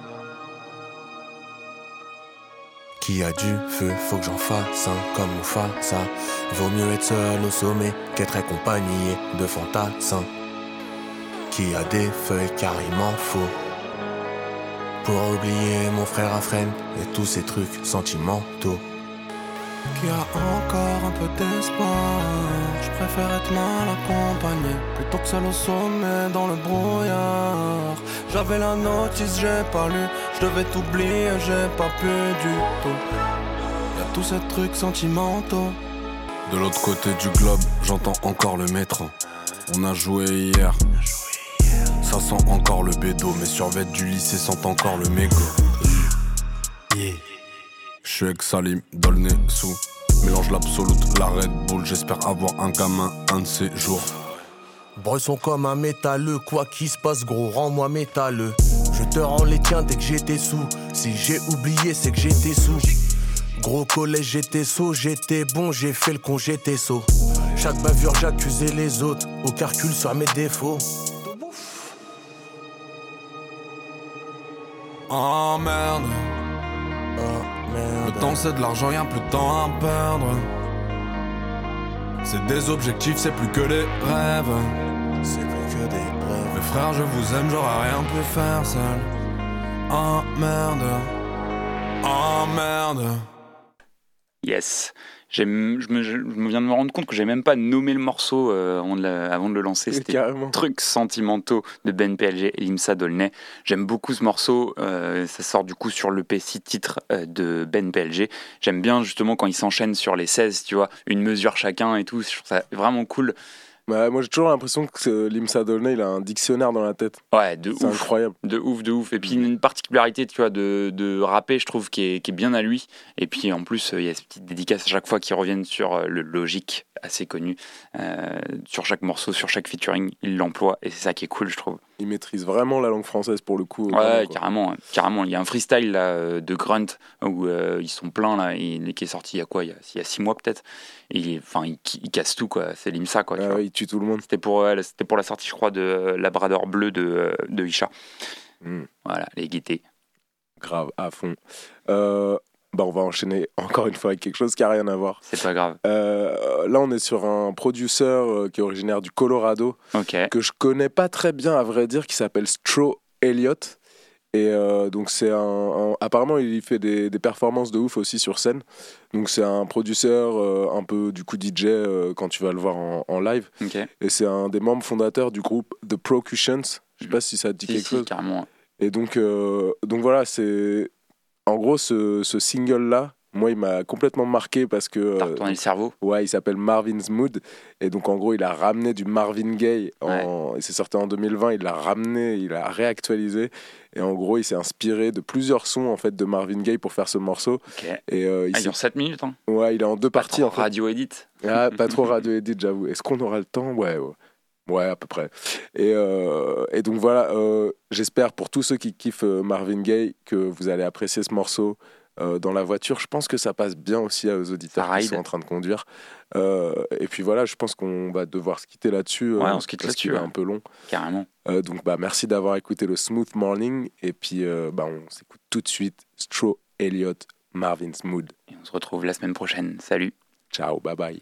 Qui a du feu, faut que j'en fasse un comme on fasse ça. Vaut mieux être seul au sommet qu'être accompagné de fantassins. Qui a des feuilles car il m'en faut. Pour oublier mon frère à freine et tous ces trucs sentimentaux. Qui a encore un peu d'espoir. Je préfère être mal accompagné plutôt que seul au sommet dans le brouillard. J'avais la notice, j'ai pas lu. Je devais t'oublier, j'ai pas pu du tout. Y'a tous ces trucs sentimentaux. De l'autre côté du globe, j'entends encore le métro. On a joué hier. Ça sent encore le bédo. Mes survêtements du lycée sentent encore le mégot. Yeah. Je suis avec Salim, Dolné, sous. Mélange l'absolute, la Red Bull. J'espère avoir un gamin un de ces jours. Bresson comme un métalleux, quoi qu'il se passe gros, rends-moi métalleux. Je te rends les tiens dès que j'étais sous. Si j'ai oublié, c'est que j'étais sous. Gros collège, j'étais sot, j'étais bon, j'ai fait le con, j'étais sot. Chaque bavure, j'accusais les autres, au calcul sur mes défauts. Oh merde. Oh Le temps c'est de l'argent, y'a plus de temps à perdre. C'est des objectifs, c'est plus que des rêves. C'est plus que des rêves. Mes frères, je vous aime, j'aurais rien pu faire seul. Oh merde. Oh merde. Yes. J'aime, je, me, je me viens de me rendre compte que j'ai même pas nommé le morceau euh, avant, de la, avant de le lancer. C'était Carrément. Trucs sentimentaux de Ben P L G et Limsa Dolnay. J'aime beaucoup ce morceau. Euh, ça sort du coup sur l'E P six titres euh, de Ben P L G. J'aime bien justement quand ils s'enchaînent sur les seize, tu vois, une mesure chacun et tout. Je trouve ça vraiment cool. Bah, moi j'ai toujours l'impression que Limsa Dolnay il a un dictionnaire dans la tête. Ouais, de c'est ouf. incroyable. De ouf, de ouf. Et puis une particularité, tu vois, de, de rapper, je trouve, qui est, qui est bien à lui. Et puis en plus, il y a ces petites dédicaces à chaque fois qui reviennent sur le Logique, assez connu. Euh, sur chaque morceau, sur chaque featuring, il l'emploie. Et c'est ça qui est cool, je trouve. Il maîtrise vraiment la langue française pour le coup. Ouais, vraiment, carrément, carrément. Il y a un freestyle là, de Grunt où euh, ils sont pleins là, et, qui est sorti il y a quoi, il y a, il y a six mois peut-être. Et enfin, il, il casse tout quoi. C'est Limsa quoi. Ah, ouais, il tue tout le monde. C'était pour, euh, c'était pour la sortie, je crois, de euh, Labrador Bleu de euh, de Isha. Mm. Voilà, les guettés. Grave, à fond. Euh, bah, on va enchaîner encore une fois avec quelque chose qui a rien à voir. C'est pas grave. Euh, là, on est sur un producteur euh, qui est originaire du Colorado, okay. que je connais pas très bien à vrai dire, qui s'appelle Stro Elliott. Et euh, donc c'est un, un apparemment il fait des, des performances de ouf aussi sur scène. Donc c'est un producteur euh, un peu du coup D J euh, quand tu vas le voir en, en live. Okay. Et c'est un des membres fondateurs du groupe The Procussions. Je sais pas si ça te dit si, quelque si, chose. Carrément. Et donc euh, donc voilà, c'est en gros ce, ce single là. Moi, il m'a complètement marqué parce que... T'as retourné le cerveau. Ouais, il s'appelle Marvin's Mood. Et donc, en gros, il a ramené du Marvin Gaye. En, ouais. Et c'est sorti en deux mille vingt. Il l'a ramené, il l'a réactualisé. Et en gros, il s'est inspiré de plusieurs sons en fait, de Marvin Gaye pour faire ce morceau. Okay. Et, euh, il, ah, il dure sept minutes. Hein. Ouais, il est en deux pas parties. Trop en fait. Radio edit. Ah, pas trop radio edit, j'avoue. Est-ce qu'on aura le temps ? Ouais, ouais. Ouais, à peu près. Et, euh, et donc voilà, euh, j'espère pour tous ceux qui kiffent Marvin Gaye que vous allez apprécier ce morceau. Euh, dans la voiture, je pense que ça passe bien aussi aux auditeurs qui sont en train de conduire. Euh, et puis voilà, je pense qu'on va devoir se quitter là-dessus. Ouais, euh, on se quitte parce là-dessus. qu'il est ouais. un peu long. Carrément. Euh, donc bah merci d'avoir écouté le Smooth Morning. Et puis euh, bah on s'écoute tout de suite Stro Elliott, Marvin's Mood. Et on se retrouve la semaine prochaine. Salut. Ciao, bye bye.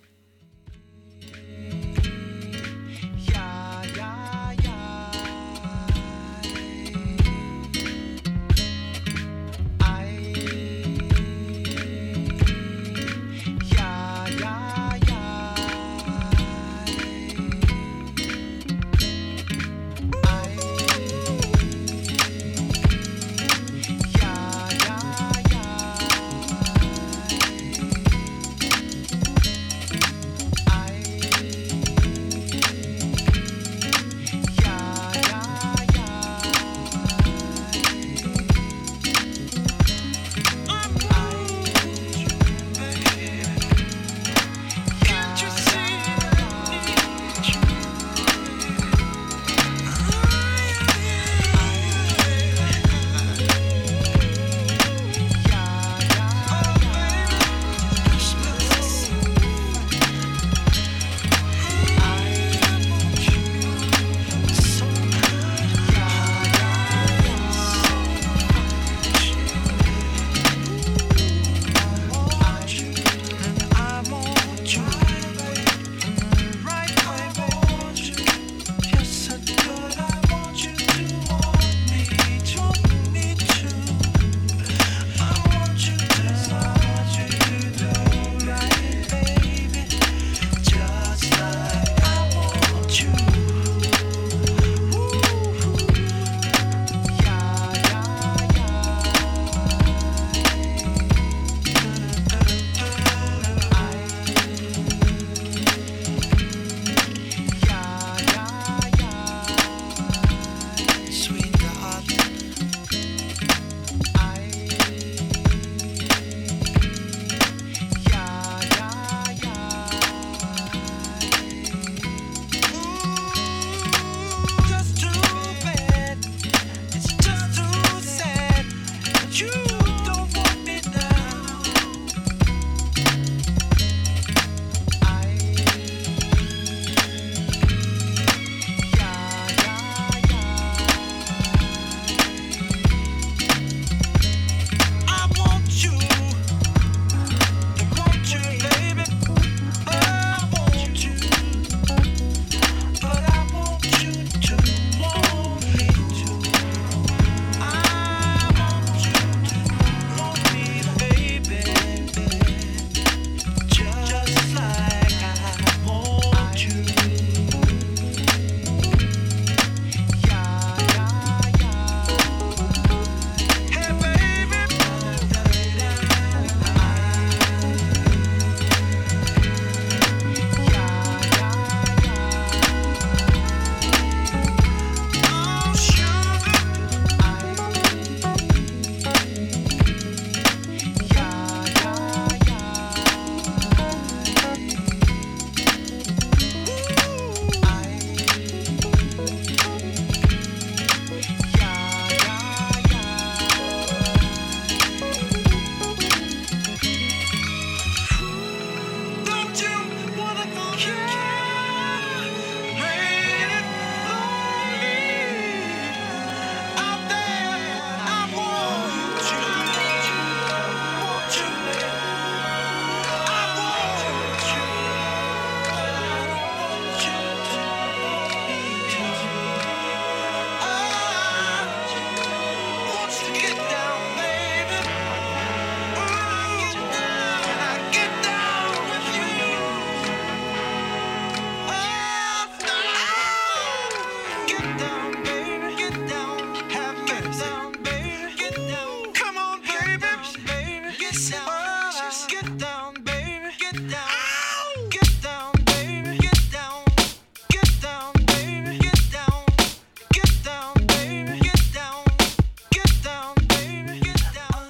bitches. Get down, baby. Get down. Ow! Get down, baby. Get down. Get down, baby. Get down. Get down, baby. Get down. Get down, baby. Get down.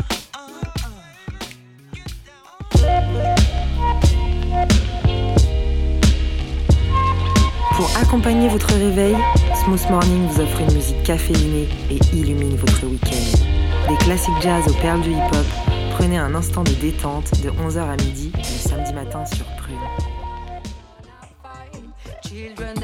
Pour accompagner votre réveil, Smooth Morning vous offre une musique caféinée et illumine votre week-end. Des classiques jazz aux perles du hip-hop, prenez un instant de détente de onze heures à midi le samedi matin sur Prune. Children